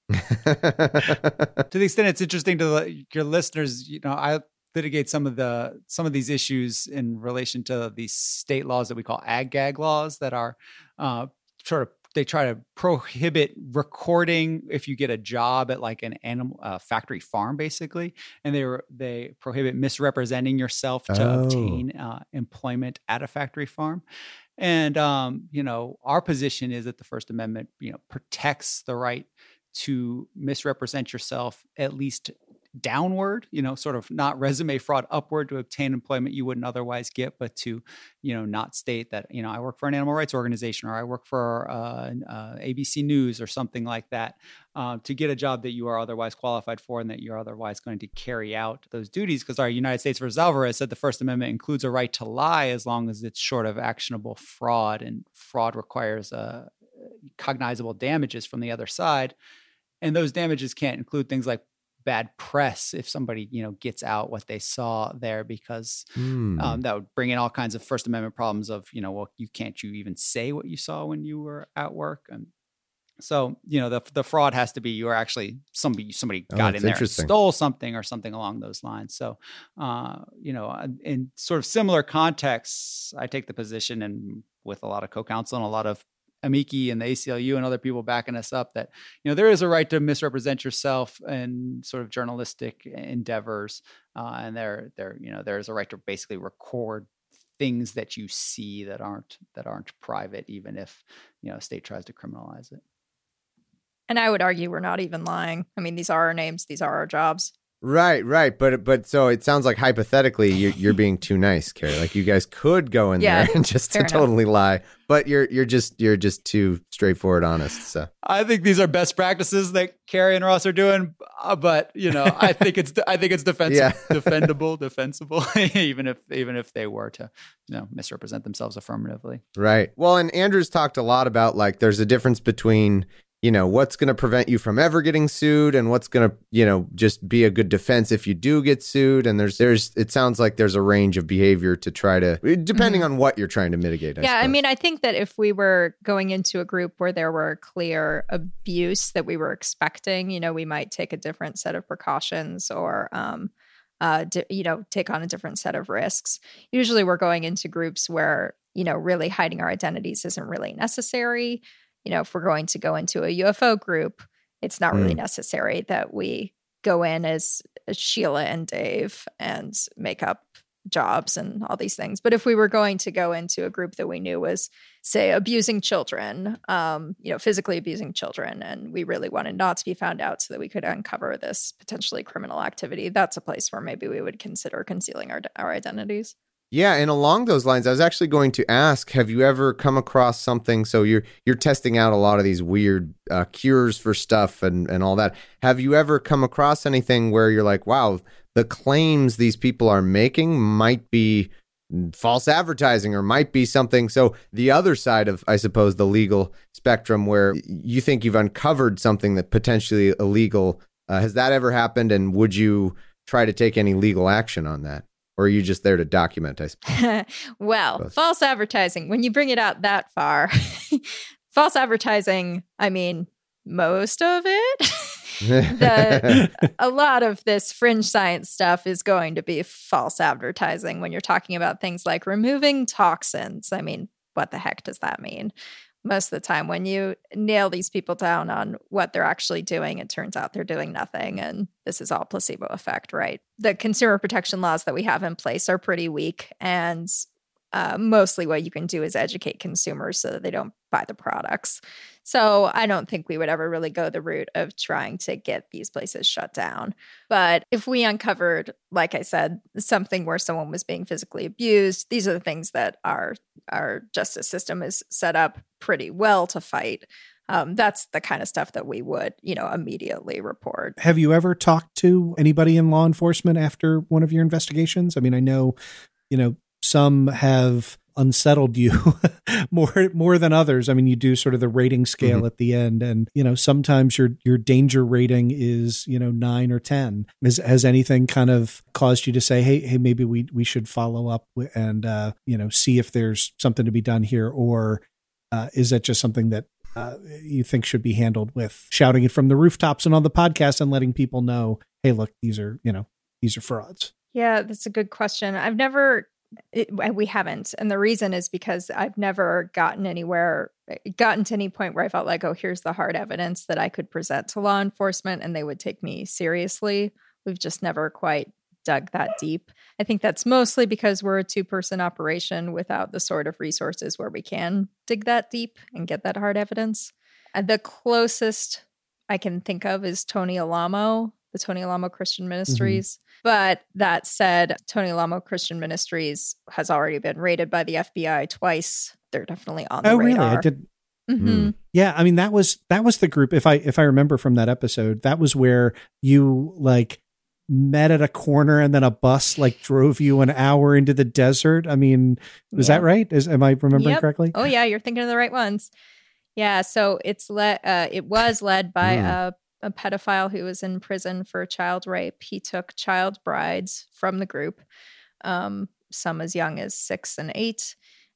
To the extent it's interesting to the, your listeners, you know, I litigate some of the some of these issues in relation to these state laws that we call ag-gag laws that are uh, sort of, they try to prohibit recording if you get a job at like an animal uh, factory farm, basically, and they were they prohibit misrepresenting yourself to Oh. obtain uh, employment at a factory farm. And um, you know, our position is that the First Amendment, you know, protects the right to misrepresent yourself, at least downward, you know, sort of not resume fraud upward to obtain employment you wouldn't otherwise get, but to, you know, not state that, you know, I work for an animal rights organization, or I work for uh, uh, A B C News or something like that, uh, to get a job that you are otherwise qualified for and that you're otherwise going to carry out those duties. Because our United States versus Alvarez said the First Amendment includes a right to lie as long as it's short of actionable fraud, and fraud requires uh, cognizable damages from the other side. And those damages can't include things like bad press if somebody, you know, gets out what they saw there, because Mm. um, that would bring in all kinds of First Amendment problems of, you know, well, you can't you even say what you saw when you were at work? And So, you know, the the fraud has to be you are actually somebody somebody Oh, got that's in there and interesting. stole something or something along those lines. So, uh, you know, in sort of similar contexts, I take the position, and with a lot of co-counsel and a lot of amici and the A C L U and other people backing us up, that, you know, there is a right to misrepresent yourself in sort of journalistic endeavors, uh, and there there you know there is a right to basically record things that you see that aren't that aren't private, even if, you know, a state tries to criminalize it. And I would argue we're not even lying. I mean, these are our names. These are our jobs. Right, right. But but so it sounds like hypothetically you're, you're being too nice, Carrie. Like you guys could go in Yeah, there and just to fair enough. totally lie, but you're you're just you're just too straightforward, honest. So I think these are best practices that Carrie and Ross are doing, uh, but you know, I think it's I think it's defensible, Yeah. defendable, defensible, even if even if they were to, you know, misrepresent themselves affirmatively. right. Well, and Andrew's talked a lot about like there's a difference between, you know, what's going to prevent you from ever getting sued and what's going to, you know, just be a good defense if you do get sued. And there's, there's, it sounds like there's a range of behavior to try to, depending on what you're trying to mitigate. I yeah, I suppose. mean, I think that if we were going into a group where there were clear abuse that we were expecting, you know, we might take a different set of precautions or, um, uh, di- you know, take on a different set of risks. Usually we're going into groups where, you know, really hiding our identities isn't really necessary. You know, if we're going to go into a U F O group, it's not really Mm. necessary that we go in as, as Sheila and Dave and make up jobs and all these things. But if we were going to go into a group that we knew was, say, abusing children, um, you know, physically abusing children, and we really wanted not to be found out so that we could uncover this potentially criminal activity, that's a place where maybe we would consider concealing our our identities. Yeah, and along those lines, I was actually going to ask: have you ever come across something? So you're you're testing out a lot of these weird uh, cures for stuff and and all that. Have you ever come across anything where you're like, wow, the claims these people are making might be false advertising or might be something? So the other side of, I suppose, the legal spectrum, where you think you've uncovered something that potentially illegal. Uh, has that ever happened? And would you try to take any legal action on that? Or are you just there to document, I suppose? Well, Both. false advertising, when you bring it out that far, false advertising, I mean, most of it, the, a lot of this fringe science stuff is going to be false advertising when you're talking about things like removing toxins. I mean, what the heck does that mean? Most of the time when you nail these people down on what they're actually doing, it turns out they're doing nothing. And this is all placebo effect, right? The consumer protection laws that we have in place are pretty weak. And uh, mostly what you can do is educate consumers so that they don't buy the products. So I don't think we would ever really go the route of trying to get these places shut down. But if we uncovered, like I said, something where someone was being physically abused, these are the things that our our justice system is set up pretty well to fight. Um, that's the kind of stuff that we would, you know, immediately report. Have you ever talked to anybody in law enforcement after one of your investigations? I mean, I know, you know, some have unsettled you more more than others. I mean, you do sort of the rating scale Mm-hmm. at the end, and you know, sometimes your your danger rating is, you know, nine or ten. Has has anything kind of caused you to say, hey, hey, maybe we we should follow up with, and uh, you know, see if there's something to be done here, or uh, is that just something that uh, you think should be handled with shouting it from the rooftops and on the podcast and letting people know, hey, look, these are, you know, these are frauds? Yeah, that's a good question. I've never It, we haven't. And the reason is because I've never gotten anywhere, gotten to any point where I felt like, oh, here's the hard evidence that I could present to law enforcement and they would take me seriously. We've just never quite dug that deep. I think that's mostly because we're a two-person operation without the sort of resources where we can dig that deep and get that hard evidence. And the closest I can think of is Tony Alamo, the Tony Alamo Christian Ministries. Mm-hmm. But that said, Tony Alamo Christian Ministries has already been raided by the F B I twice. They're definitely on the oh, radar. really? I did. Mm-hmm. Mm. Yeah, I mean that was that was the group. If I if I remember from that episode, that was where you like met at a corner and then a bus like drove you an hour into the desert. I mean, was Yeah. that right? Is am I remembering Yep. correctly? Oh yeah, you're thinking of the right ones. Yeah, so it's led. Uh, it was led by Mm. a. a pedophile who was in prison for child rape. He took child brides from the group, um, some as young as six and eight,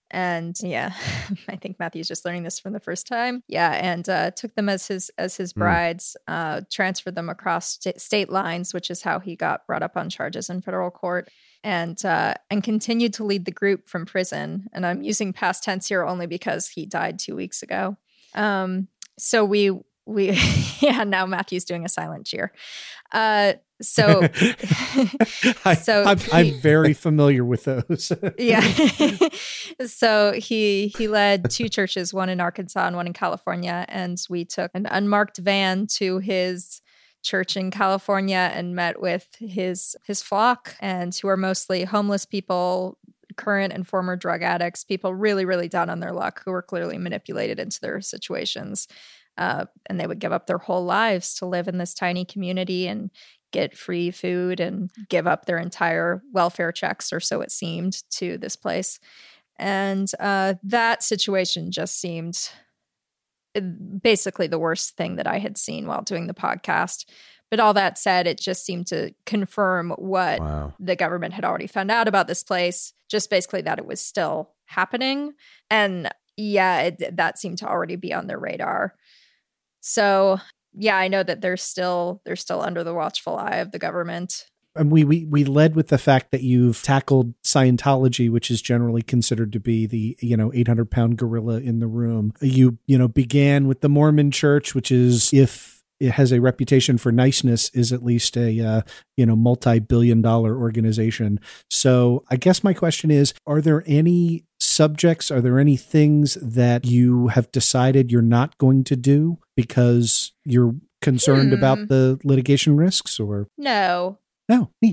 And yeah, I think Matthew's just learning this from the first time. Yeah, and uh, took them as his as his brides, mm. uh, transferred them across st- state lines, which is how he got brought up on charges in federal court, and uh, and continued to lead the group from prison. And I'm using past tense here only because he died two weeks ago. Um, so we we yeah now Matthew's doing a silent cheer. Uh, So, I, so I'm, he, I'm very familiar with those. yeah. So he he led two churches, one in Arkansas and one in California, and we took an unmarked van to his church in California and met with his his flock, and who are mostly homeless people, current and former drug addicts, people really really down on their luck who were clearly manipulated into their situations, uh, and they would give up their whole lives to live in this tiny community and get free food and give up their entire welfare checks, or so it seemed, to this place. And uh, that situation just seemed basically the worst thing that I had seen while doing the podcast. But all that said, it just seemed to confirm what wow. the government had already found out about this place, just basically that it was still happening. And yeah, it, that seemed to already be on their radar. So yeah, I know that they're still they're still under the watchful eye of the government. And we, we we led with the fact that you've tackled Scientology, which is generally considered to be the, you know, eight hundred pound gorilla in the room. You, you know, began with the Mormon Church, which is, if it has a reputation for niceness, is at least a, uh, you know, multi-billion dollar organization. So I guess my question is, are there any subjects, are there any things that you have decided you're not going to do because you're concerned hmm. about the litigation risks, or? No. No, neat.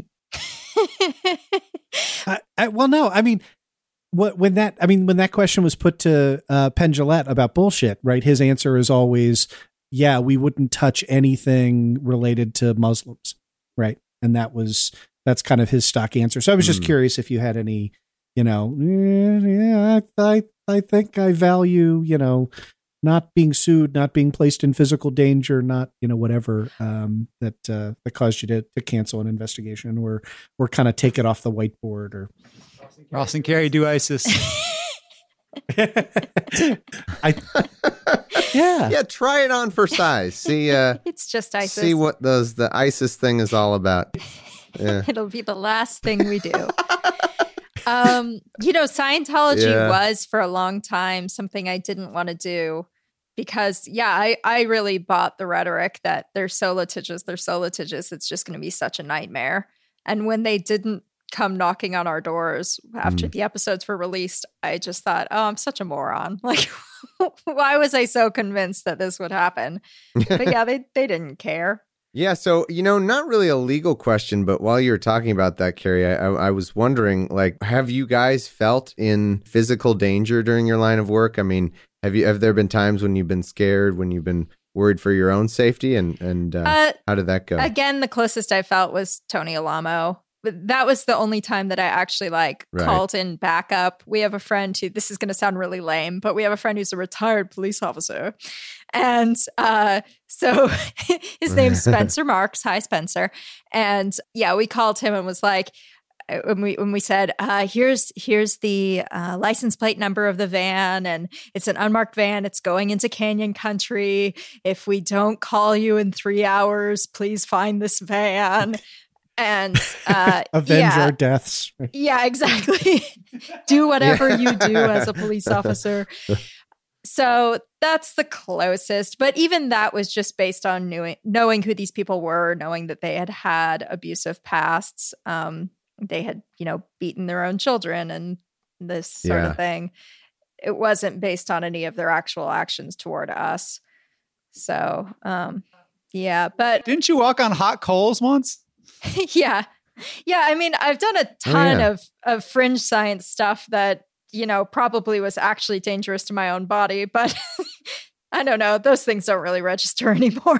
I, I, well, no, I mean, what, when that, I mean, when that question was put to uh, Penn Jillette about bullshit, right? His answer is always, yeah, we wouldn't touch anything related to Muslims. Right. And that was, that's kind of his stock answer. So I was just mm. curious if you had any, you know, yeah, I, I, I think I value, you know, not being sued, not being placed in physical danger, not, you know, whatever um, that uh, that caused you to, to cancel an investigation, or or kind of take it off the whiteboard, or Ross and Carrie do ISIS. I, yeah, yeah. Try it on for size. See, uh, it's just ISIS. See what those the ISIS thing is all about. Yeah. It'll be the last thing we do. Um, you know, Scientology yeah. was for a long time something I didn't want to do because, yeah, I, I really bought the rhetoric that they're so litigious, they're so litigious, it's just going to be such a nightmare. And when they didn't come knocking on our doors after mm. the episodes were released, I just thought, oh, I'm such a moron. Like, why was I so convinced that this would happen? But yeah, they, they didn't care. Yeah, so, you know, not really a legal question, but while you were talking about that, Carrie, I, I, I was wondering, like, have you guys felt in physical danger during your line of work? I mean, have you have there been times when you've been scared, when you've been worried for your own safety, and and uh, uh, how did that go? Again, the closest I felt was Tony Alamo. But that was the only time that I actually like right. called in backup. We have a friend who, this is going to sound really lame, but we have a friend who's a retired police officer. And uh, so his name's Spencer Marks. Hi, Spencer. And yeah, we called him and was like, when we when we said, uh, here's here's the uh, license plate number of the van, and it's an unmarked van. It's going into Canyon Country. If we don't call you in three hours, please find this van. And uh, avenge yeah. our deaths. Yeah, exactly. Do whatever yeah. you do as a police officer. So that's the closest. But even that was just based on knowing, knowing who these people were, knowing that they had had abusive pasts. Um, they had, you know, beaten their own children and this sort yeah. of thing. It wasn't based on any of their actual actions toward us. So, um, yeah. But didn't you walk on hot coals once? yeah. Yeah. I mean, I've done a ton oh, yeah. of, of fringe science stuff that, you know, probably was actually dangerous to my own body, but I don't know. Those things don't really register anymore.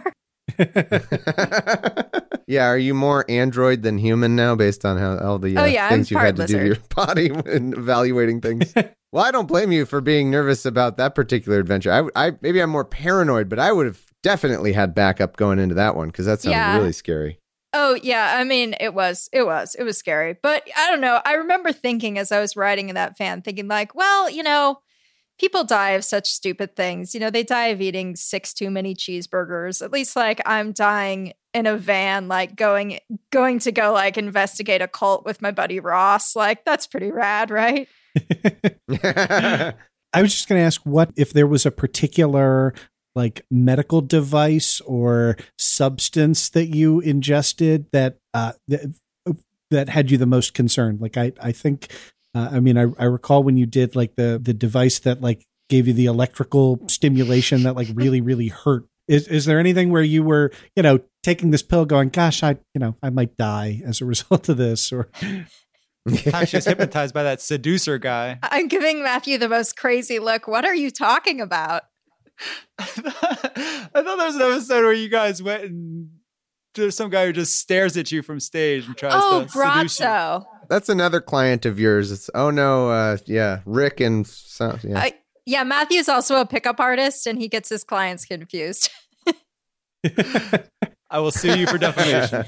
Yeah. Are you more android than human now based on how all the uh, oh, yeah, things I'm you've had lizard. to do to your body when evaluating things? Well, I don't blame you for being nervous about that particular adventure. I, I maybe I'm more paranoid, but I would have definitely had backup going into that one because that sounds yeah. really scary. Oh, yeah. I mean, it was, it was, it was scary. But I don't know. I remember thinking as I was writing in that fan, thinking like, well, you know, people die of such stupid things. You know, they die of eating six too many cheeseburgers. At least like I'm dying in a van, like going, going to go like investigate a cult with my buddy Ross. Like that's pretty rad, right? I was just going to ask what if there was a particular like medical device or substance that you ingested that uh, that, that had you the most concerned. Like I, I think, uh, I mean, I, I recall when you did like the the device that like gave you the electrical stimulation that like really really hurt. Is is there anything where you were, you know, taking this pill, going, "Gosh, I, you know, I might die as a result of this," or Time she was hypnotized by that seducer guy. I'm giving Matthew the most crazy look. What are you talking about? I thought, I thought there was an episode where you guys went and there's some guy who just stares at you from stage and tries oh, to seduce you. Brazzo. That's another client of yours. It's oh no, uh, yeah, Rick and so, yeah. I, yeah, Matthew's also a pickup artist, and he gets his clients confused. I will sue you for defamation.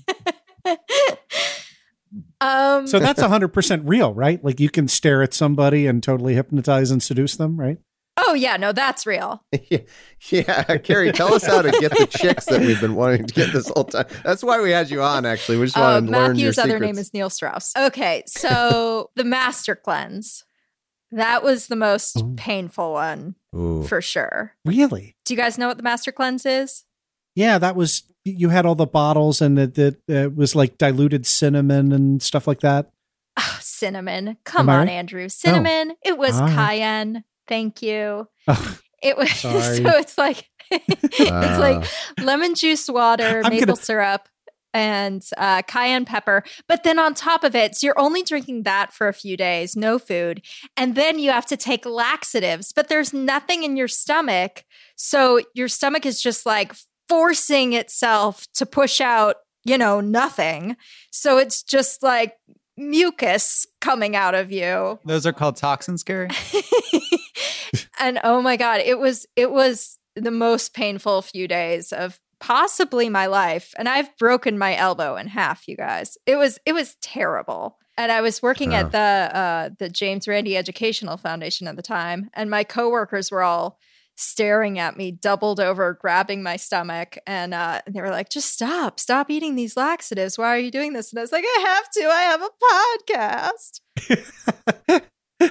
um, so that's one hundred percent real, right? Like you can stare at somebody and totally hypnotize and seduce them, right? Oh, yeah, no, that's real. yeah, yeah. Carrie, tell us how to get the chicks that we've been wanting to get this whole time. That's why we had you on, actually. We just uh, wanted to learn your Matthew's other secrets. name is Neil Strauss. Okay, so the Master Cleanse. That was the most Ooh. painful one, Ooh. for sure. Really? Do you guys know what the Master Cleanse is? Yeah, that was, you had all the bottles and it, it, it was like diluted cinnamon and stuff like that. Oh, cinnamon. Come Am I on, right? Andrew. Cinnamon. Oh. It was ah. cayenne. Thank you. Oh, it was sorry. so it's like it's like lemon juice water, I'm maple gonna... syrup, and uh, cayenne pepper. But then on top of it, so you're only drinking that for a few days, no food, and then you have to take laxatives. But there's nothing in your stomach, so your stomach is just like forcing itself to push out, you know, nothing. So it's just like mucus coming out of you. Those are called toxins, Gary. And oh my God, it was it was the most painful few days of possibly my life. And I've broken my elbow in half, you guys. It was it was terrible. And I was working oh. at the uh, the James Randi Educational Foundation at the time, and my coworkers were all staring at me, doubled over, grabbing my stomach, and uh, they were like, "Just stop, stop eating these laxatives. Why are you doing this?" And I was like, "I have to. I have a podcast."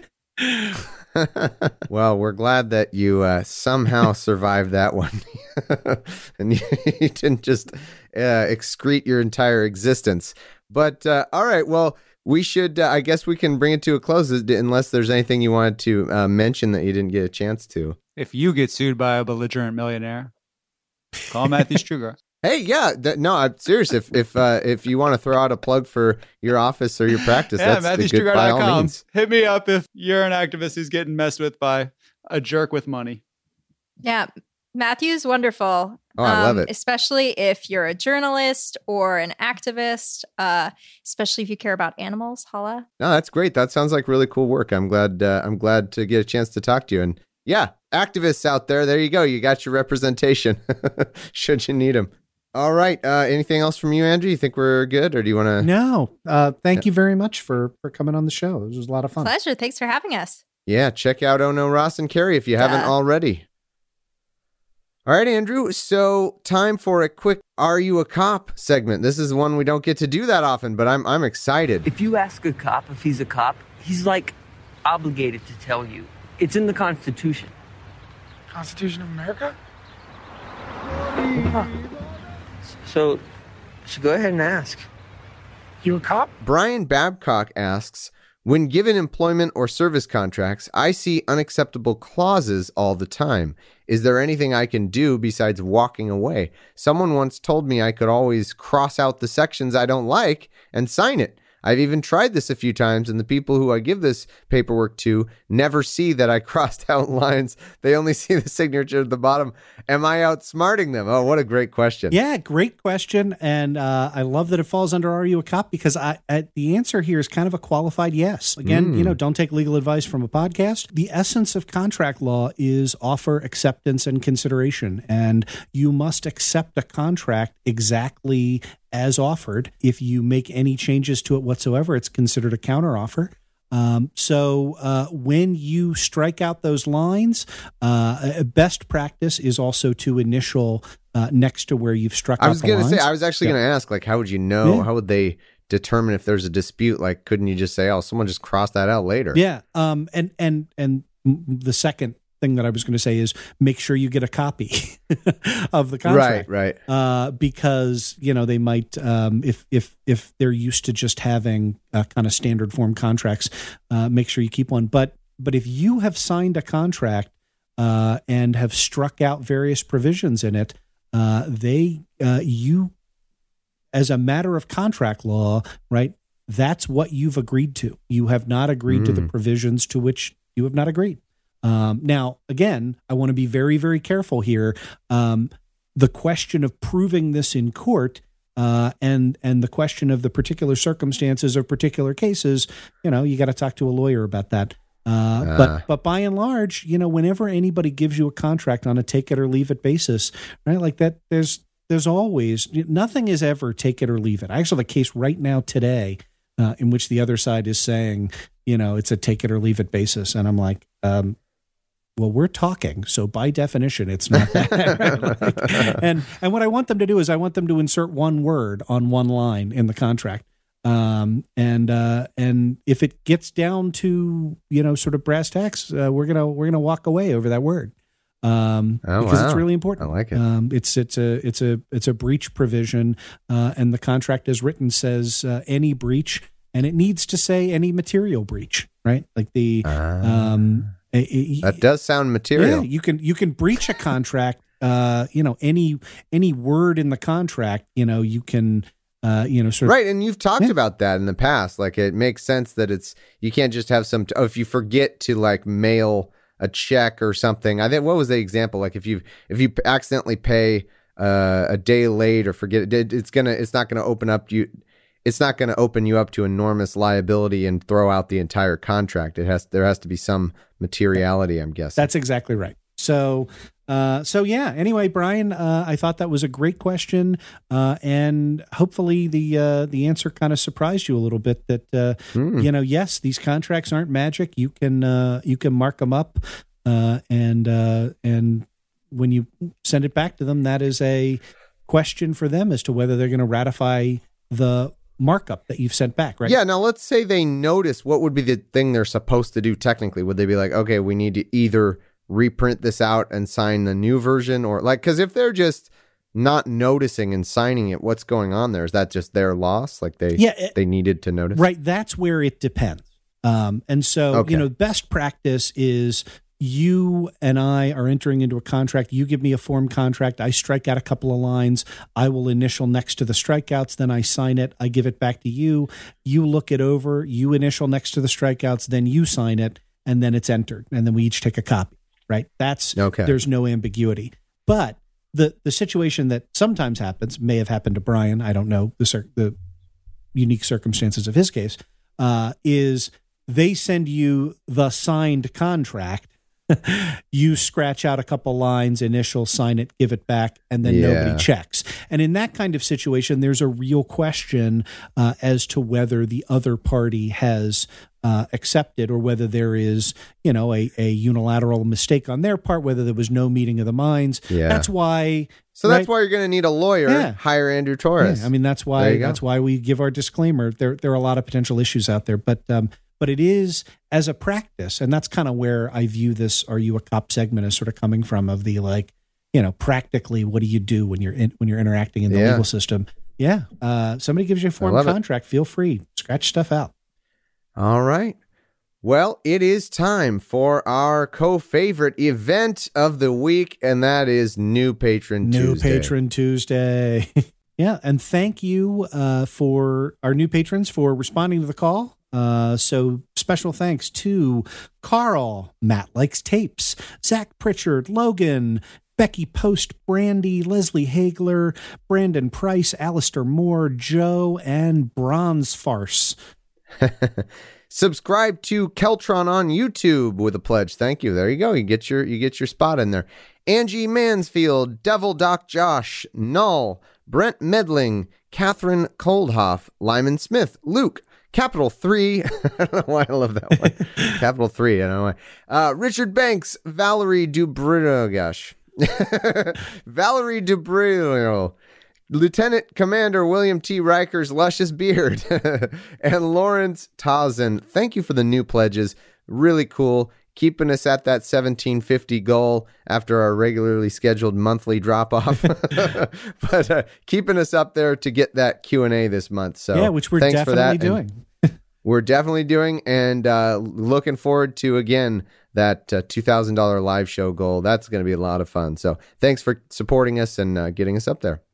Well, we're glad that you uh, somehow survived that one, and you, you didn't just uh, excrete your entire existence. But uh, all right, well, we should. Uh, I guess we can bring it to a close, unless there's anything you wanted to uh, mention that you didn't get a chance to. If you get sued by a belligerent millionaire, call Matthew Strugar. Hey, yeah, th- no, I'm serious. If if uh, if you want to throw out a plug for your office or your practice, yeah, that's Matthew the good, by all Strugar dot com. means. Hit me up if you're an activist who's getting messed with by a jerk with money. Yeah, Matthew's wonderful. Oh, I love um, it. Especially if you're a journalist or an activist, uh, especially if you care about animals. Holla. No, that's great. That sounds like really cool work. I'm glad. Uh, I'm glad to get a chance to talk to you. And yeah, activists out there, there you go. You got your representation. Should you need them. All right. Uh, anything else from you, Andrew? You think we're good, or do you want to? No. Uh, thank you very much for for coming on the show. This was a lot of fun. Pleasure. Thanks for having us. Yeah, check out Oh No, Ross and Carrie if you haven't Yeah. already. All right, Andrew. So time for a quick "Are You a Cop?" segment. This is one we don't get to do that often, but I'm I'm excited. If you ask a cop if he's a cop, he's like obligated to tell you. It's in the Constitution. Constitution of America? Huh. So, so go ahead and ask. You a cop? Brian Babcock asks, when given employment or service contracts, I see unacceptable clauses all the time. Is there anything I can do besides walking away? Someone once told me I could always cross out the sections I don't like and sign it. I've even tried this a few times, and the people who I give this paperwork to never see that I crossed out lines. They only see the signature at the bottom. Am I outsmarting them? Oh, what a great question. Yeah, great question. And uh, I love that it falls under Are You a Cop? Because I, I, the answer here is kind of a qualified yes. Again, mm. you know, don't take legal advice from a podcast. The essence of contract law is offer, acceptance, and consideration. And you must accept a contract exactly as offered. If you make any changes to it whatsoever, it's considered a counteroffer. Um, so uh, when you strike out those lines, uh, best practice is also to initial uh, next to where you've struck out the lines. I was going to say, I was actually yeah. going to ask, like, how would you know? Yeah. How would they determine if there's a dispute? Like, couldn't you just say, oh, someone just crossed that out later? Yeah. Um, and, and, and the second thing that I was going to say is make sure you get a copy of the contract. Right, right. Uh, because, you know, they might, um, if, if, if they're used to just having uh, kind of standard form contracts, uh, make sure you keep one. But, but if you have signed a contract uh, and have struck out various provisions in it, uh, they, uh, you, as a matter of contract law, right, that's what you've agreed to. You have not agreed mm. to the provisions to which you have not agreed. Um, now, again, I want to be very, very careful here. Um, the question of proving this in court uh, and and the question of the particular circumstances of particular cases, you know, you got to talk to a lawyer about that. Uh, uh. But but by and large, you know, whenever anybody gives you a contract on a take it or leave it basis, right, like that, there's there's always nothing is ever take it or leave it. I actually have a case right now today uh, in which the other side is saying, you know, it's a take it or leave it basis, and I'm like. Um, Well, we're talking, so by definition, it's not that. like, and and what I want them to do is I want them to insert one word on one line in the contract, um, and uh, and if it gets down to you know sort of brass tacks, uh, we're gonna we're gonna walk away over that word um, oh, because wow. it's really important. I like it. Um, it's it's a it's a it's a breach provision, uh, and the contract as written says uh, any breach, and it needs to say any material breach, right? Like the. Uh. Um, That does sound material. Yeah, you can you can breach a contract. Uh, you know, any any word in the contract. You know, you can. Uh, you know, sort of, right, and you've talked yeah. about that in the past. Like, it makes sense that it's you can't just have some. Oh, if you forget to like mail a check or something, I think what was the example? Like, if you if you accidentally pay uh, a day late or forget it, it's gonna it's not gonna open up you. It's not going to open you up to enormous liability and throw out the entire contract. It has there has to be some materiality, I'm guessing. That's exactly right. So, uh, so yeah. Anyway, Brian, uh, I thought that was a great question, uh, and hopefully the uh, the answer kind of surprised you a little bit. That uh, mm. you know, yes, these contracts aren't magic. You can uh, you can mark them up, uh, and uh, and when you send it back to them, that is a question for them as to whether they're going to ratify the markup that you've sent back, right? Yeah. Now, let's say they notice. What would be the thing they're supposed to do technically? Would they be like, okay, we need to either reprint this out and sign the new version, or like, because if they're just not noticing and signing it, what's going on there? Is that just their loss? Like they, yeah, it, they needed to notice, right? That's where it depends. Um, and so, okay. you know, best practice is you and I are entering into a contract. You give me a form contract. I strike out a couple of lines. I will initial next to the strikeouts. Then I sign it. I give it back to you. You look it over. You initial next to the strikeouts. Then you sign it. And then it's entered. And then we each take a copy, right? That's okay. There's no ambiguity. But the the situation that sometimes happens, may have happened to Brian, I don't know the cir- the unique circumstances of his case, uh, is they send you the signed contract. You scratch out a couple lines, initial, sign it, give it back, and then yeah. nobody checks. And in that kind of situation, there's a real question uh, as to whether the other party has uh, accepted or whether there is, you know, a, a unilateral mistake on their part, whether there was no meeting of the minds. Yeah. That's why. So right? that's why you're going to need a lawyer. Yeah. Hire Andrew Torres. Yeah. I mean, that's why. That's why we give our disclaimer. There, there are a lot of potential issues out there, but. Um, But it is as a practice, and that's kind of where I view this "Are You a Cop?" segment as sort of coming from. Of the like, you know, practically, what do you do when you're in, when you're interacting in the yeah. legal system? Yeah, uh, somebody gives you a form contract. It. Feel free, scratch stuff out. All right. Well, it is time for our co-favorite event of the week, and that is New Patron New Tuesday. New Patron Tuesday. Yeah, and thank you uh, for our new patrons for responding to the call. Uh, so special thanks to Carl, Matt Likes Tapes, Zach Pritchard, Logan, Becky Post, Brandy, Leslie Hagler, Brandon Price, Alistair Moore, Joe, and Bronze Farce. Subscribe to Keltron on YouTube with a pledge. Thank you. There you go. You get your you get your spot in there. Angie Mansfield, Devil Doc Josh, Null, Brent Medling, Catherine Coldhoff, Lyman Smith, Luke, Capital three. I don't know why I love that one. Capital three. I don't know why. Uh, Richard Banks, Valerie Dubrino. Oh, gosh. Valerie Dubrino. Lieutenant Commander William T. Riker's luscious beard. And Lawrence Tazen. Thank you for the new pledges. Really cool. Keeping us at that seventeen fifty goal after our regularly scheduled monthly drop-off. But uh, keeping us up there to get that Q and A this month. So yeah, which we're thanks definitely for that. doing. We're definitely doing, and uh, looking forward to, again, that uh, two thousand dollars live show goal. That's going to be a lot of fun. So thanks for supporting us and uh, getting us up there.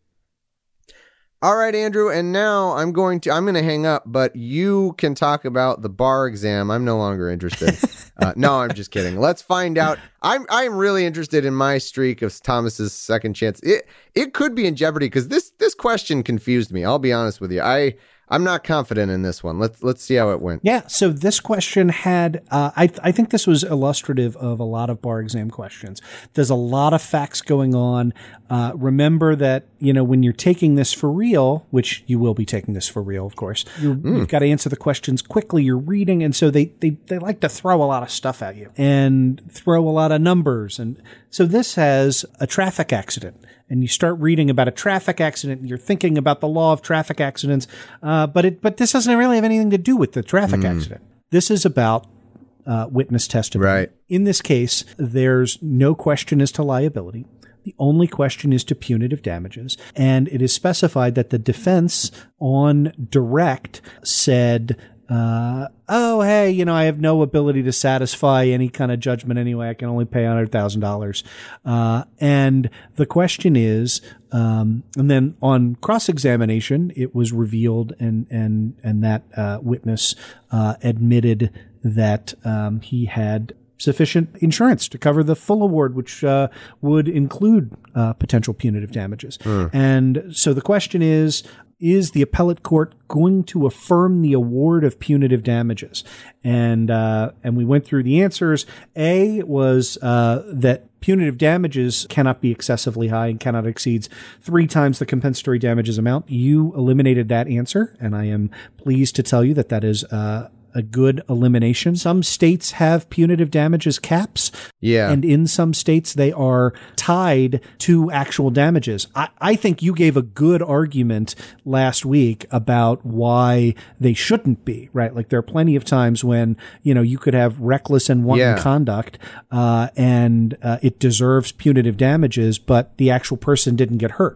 All right, Andrew, and now I'm going to I'm going to hang up, but you can talk about the bar exam. I'm no longer interested. uh, no, I'm just kidding. Let's find out. I'm I'm really interested in my streak of Thomas's second chance. It it could be in jeopardy because this this question confused me. I'll be honest with you. I I'm not confident in this one. Let's let's see how it went. Yeah. So this question had, uh, I th- I think this was illustrative of a lot of bar exam questions. There's a lot of facts going on. Uh, remember that, you know, when you're taking this for real, which you will be taking this for real, of course, you're, mm. you've got to answer the questions quickly. You're reading. And so they, they, they like to throw a lot of stuff at you and throw a lot of numbers. And so this has a traffic accident. And you start reading about a traffic accident, and you're thinking about the law of traffic accidents, uh, but it but this doesn't really have anything to do with the traffic mm. accident. This is about uh, witness testimony. Right. In this case, there's no question as to liability. The only question is to punitive damages, and it is specified that the defense on direct said, Uh, oh, hey, you know, I have no ability to satisfy any kind of judgment anyway. I can only pay one hundred thousand dollars. Uh, and the question is, um, and then on cross-examination, it was revealed and, and, and that, uh, witness, uh, admitted that, um, he had sufficient insurance to cover the full award, which, uh, would include, uh, potential punitive damages. Mm. And so the question is, is the appellate court going to affirm the award of punitive damages? And uh, and we went through the answers. A was uh, that punitive damages cannot be excessively high and cannot exceed three times the compensatory damages amount. You eliminated that answer, and I am pleased to tell you that that is uh, a good elimination. Some states have punitive damages caps. Yeah. And in some states, they are tied to actual damages. I, I think you gave a good argument last week about why they shouldn't be, right? Like there are plenty of times when, you know, you could have reckless and wanton yeah. conduct, uh, and uh, it deserves punitive damages, but the actual person didn't get hurt.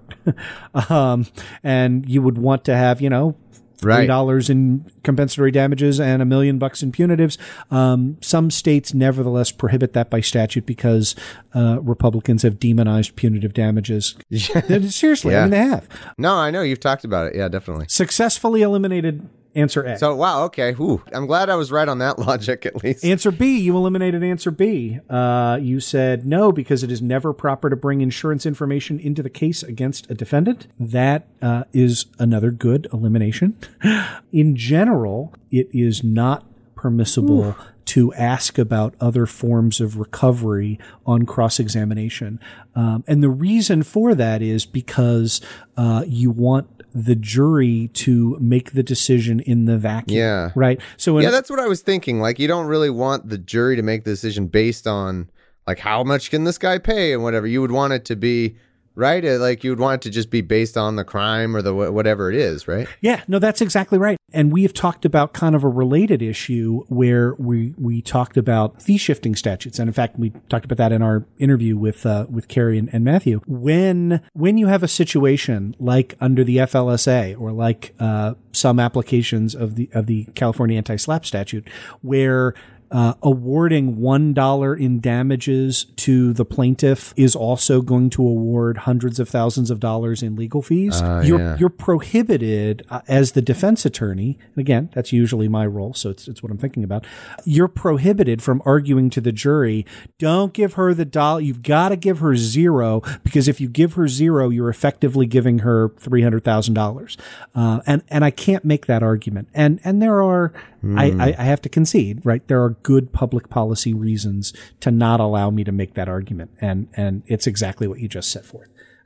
um, and you would want to have, you know, three dollars right. in compensatory damages and a million bucks in punitives. Um, some states nevertheless prohibit that by statute because uh, Republicans have demonized punitive damages. Seriously, yeah. I mean, they have. No, I know. You've talked about it. Yeah, definitely. Successfully eliminated answer A. So, wow, okay. Whew. I'm glad I was right on that logic, at least. Answer B, you eliminated answer B. Uh, you said no, because it is never proper to bring insurance information into the case against a defendant. That uh, is another good elimination. In general, it is not permissible Ooh. to ask about other forms of recovery on cross-examination. Um, and the reason for that is because uh, you want the jury to make the decision in the vacuum. Yeah. Right. So, yeah, that's what I was thinking. Like, you don't really want the jury to make the decision based on, like, how much can this guy pay and whatever. You would want it to be, right? Like, you would want it to just be based on the crime or the whatever it is, right? Yeah, no, that's exactly right. And we have talked about kind of a related issue where we we talked about fee shifting statutes, and in fact, we talked about that in our interview with uh, with Carrie and, and Matthew. When when you have a situation like under the F L S A or like uh, some applications of the of the California anti-SLAPP statute, where Uh, awarding one dollar in damages to the plaintiff is also going to award hundreds of thousands of dollars in legal fees. Uh, you're, yeah. you're prohibited uh, as the defense attorney. And again, that's usually my role. So it's, it's what I'm thinking about. You're prohibited from arguing to the jury, don't give her the dollar. You've got to give her zero, because if you give her zero, you're effectively giving her three hundred thousand dollars. Uh, and, and I can't make that argument. And, and there are, mm. I, I have to concede, right? There are good public policy reasons to not allow me to make that argument. And, and it's exactly what you just set forth.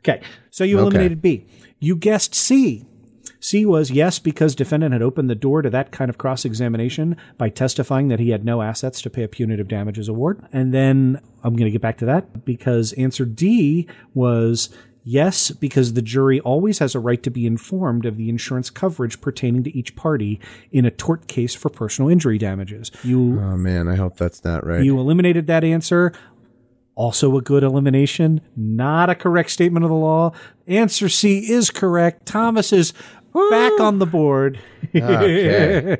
Okay, so you eliminated okay. B. You guessed C. C was yes, because defendant had opened the door to that kind of cross-examination by testifying that he had no assets to pay a punitive damages award. And then I'm going to get back to that because answer D was yes, because the jury always has a right to be informed of the insurance coverage pertaining to each party in a tort case for personal injury damages. You, oh, man, I hope that's not right. You eliminated that answer. Also a good elimination. Not a correct statement of the law. Answer C is correct. Thomas is Woo! Back on the board. Okay.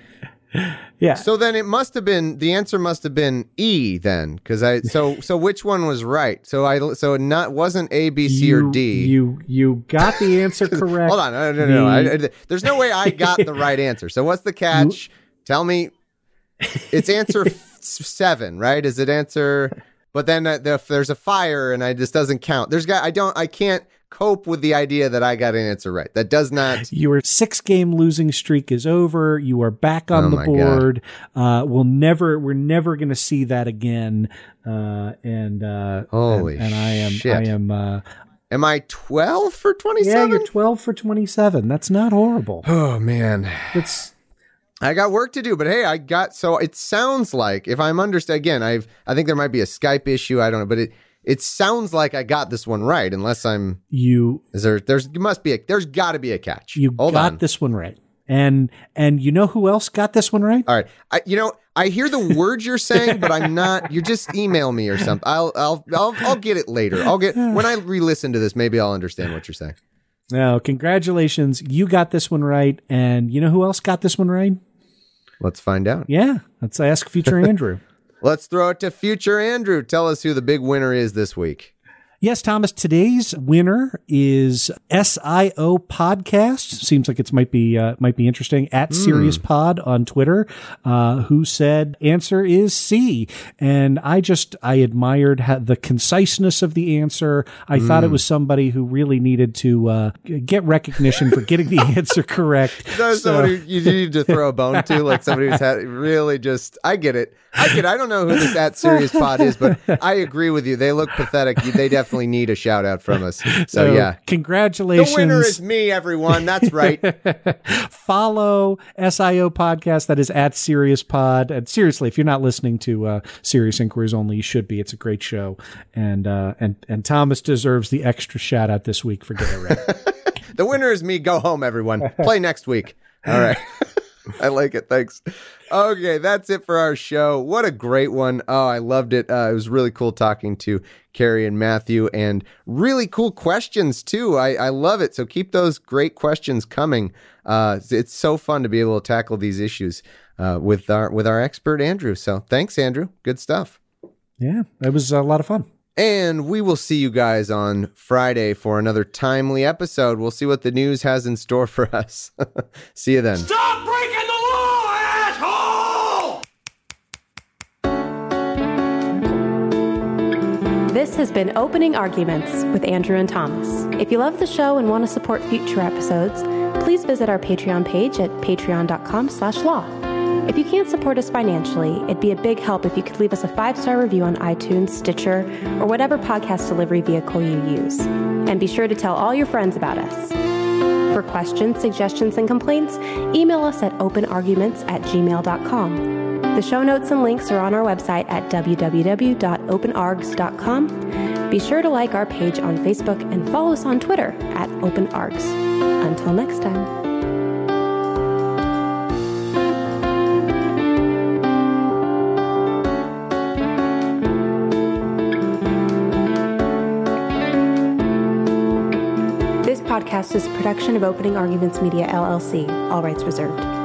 Yeah. So then it must have been, the answer must have been E then, because I, so, so which one was right? So I, so it not, wasn't A, B, C, you, or D. You, you got the answer correct. Hold on. No, no, no. no. I, I, there's no way I got the right answer. So what's the catch? You, Tell me. It's answer seven, right? Is it answer, but then uh, the, if there's a fire and I just doesn't count. There's got, I don't, I can't cope with the idea that I got an answer right. That does not. Your six game losing streak is over. You are back on oh the board. Uh, we'll never, we're never going to see that again. Uh, and, uh, holy and, and I am, shit. I am, uh, am I twelve for twenty-seven? Yeah, you're twelve for twenty-seven. That's not horrible. Oh man. It's, I got work to do, but hey, I got, so it sounds like if I'm understand again, I've, I think there might be a Skype issue. I don't know, but it, It sounds like I got this one right, unless I'm you. Is there? There's must be a. There's got to be a catch. You Hold got on. this one right, and and you know who else got this one right? All right, I, you know I hear the words you're saying, but I'm not. You just email me or something. I'll I'll I'll I'll get it later. I'll get when I re-listen to this. Maybe I'll understand what you're saying. Now, congratulations, you got this one right, and you know who else got this one right? Let's find out. Yeah, let's ask future Andrew. Let's throw it to future Andrew. Tell us who the big winner is this week. Yes, Thomas, today's winner is S I O Podcast. Seems like it might be uh, might be interesting. At mm. Serious Pod on Twitter, uh, who said answer is C. And I just, I admired ha- the conciseness of the answer. I mm. thought it was somebody who really needed to uh, get recognition for getting the answer correct. So, so somebody you need to throw a bone to, like somebody who's had really just, I get it. I get it. I don't know who this At Serious Pod is, but I agree with you. They look pathetic. They definitely need a shout out from us. So, so yeah. Congratulations. The winner is me, everyone. That's right. Follow S I O Podcast. That is at Serious Pod. And seriously, if you're not listening to uh, Serious Inquiries Only, you should be. It's a great show. And uh, and and Thomas deserves the extra shout out this week for getting it right. The winner is me. Go home, everyone. Play next week. All right. I like it. Thanks. Okay, that's it for our show. What a great one. Oh, I loved it. Uh, it was really cool talking to Carrie and Matthew, and really cool questions, too. I, I love it. So keep those great questions coming. Uh, it's so fun to be able to tackle these issues uh, with our with our expert, Andrew. So thanks, Andrew. Good stuff. Yeah, it was a lot of fun. And we will see you guys on Friday for another timely episode. We'll see what the news has in store for us. See you then. Stop breaking the law, asshole! This has been Opening Arguments with Andrew and Thomas. If you love the show and want to support future episodes, please visit our Patreon page at patreon.com slash law. If you can't support us financially, it'd be a big help if you could leave us a five-star review on iTunes, Stitcher, or whatever podcast delivery vehicle you use. And be sure to tell all your friends about us. For questions, suggestions, and complaints, email us at openarguments at gmail dot com. The show notes and links are on our website at w w w dot open args dot com. Be sure to like our page on Facebook and follow us on Twitter at openargs. Until next time. This podcast is a production of Opening Arguments Media, L L C. All rights reserved.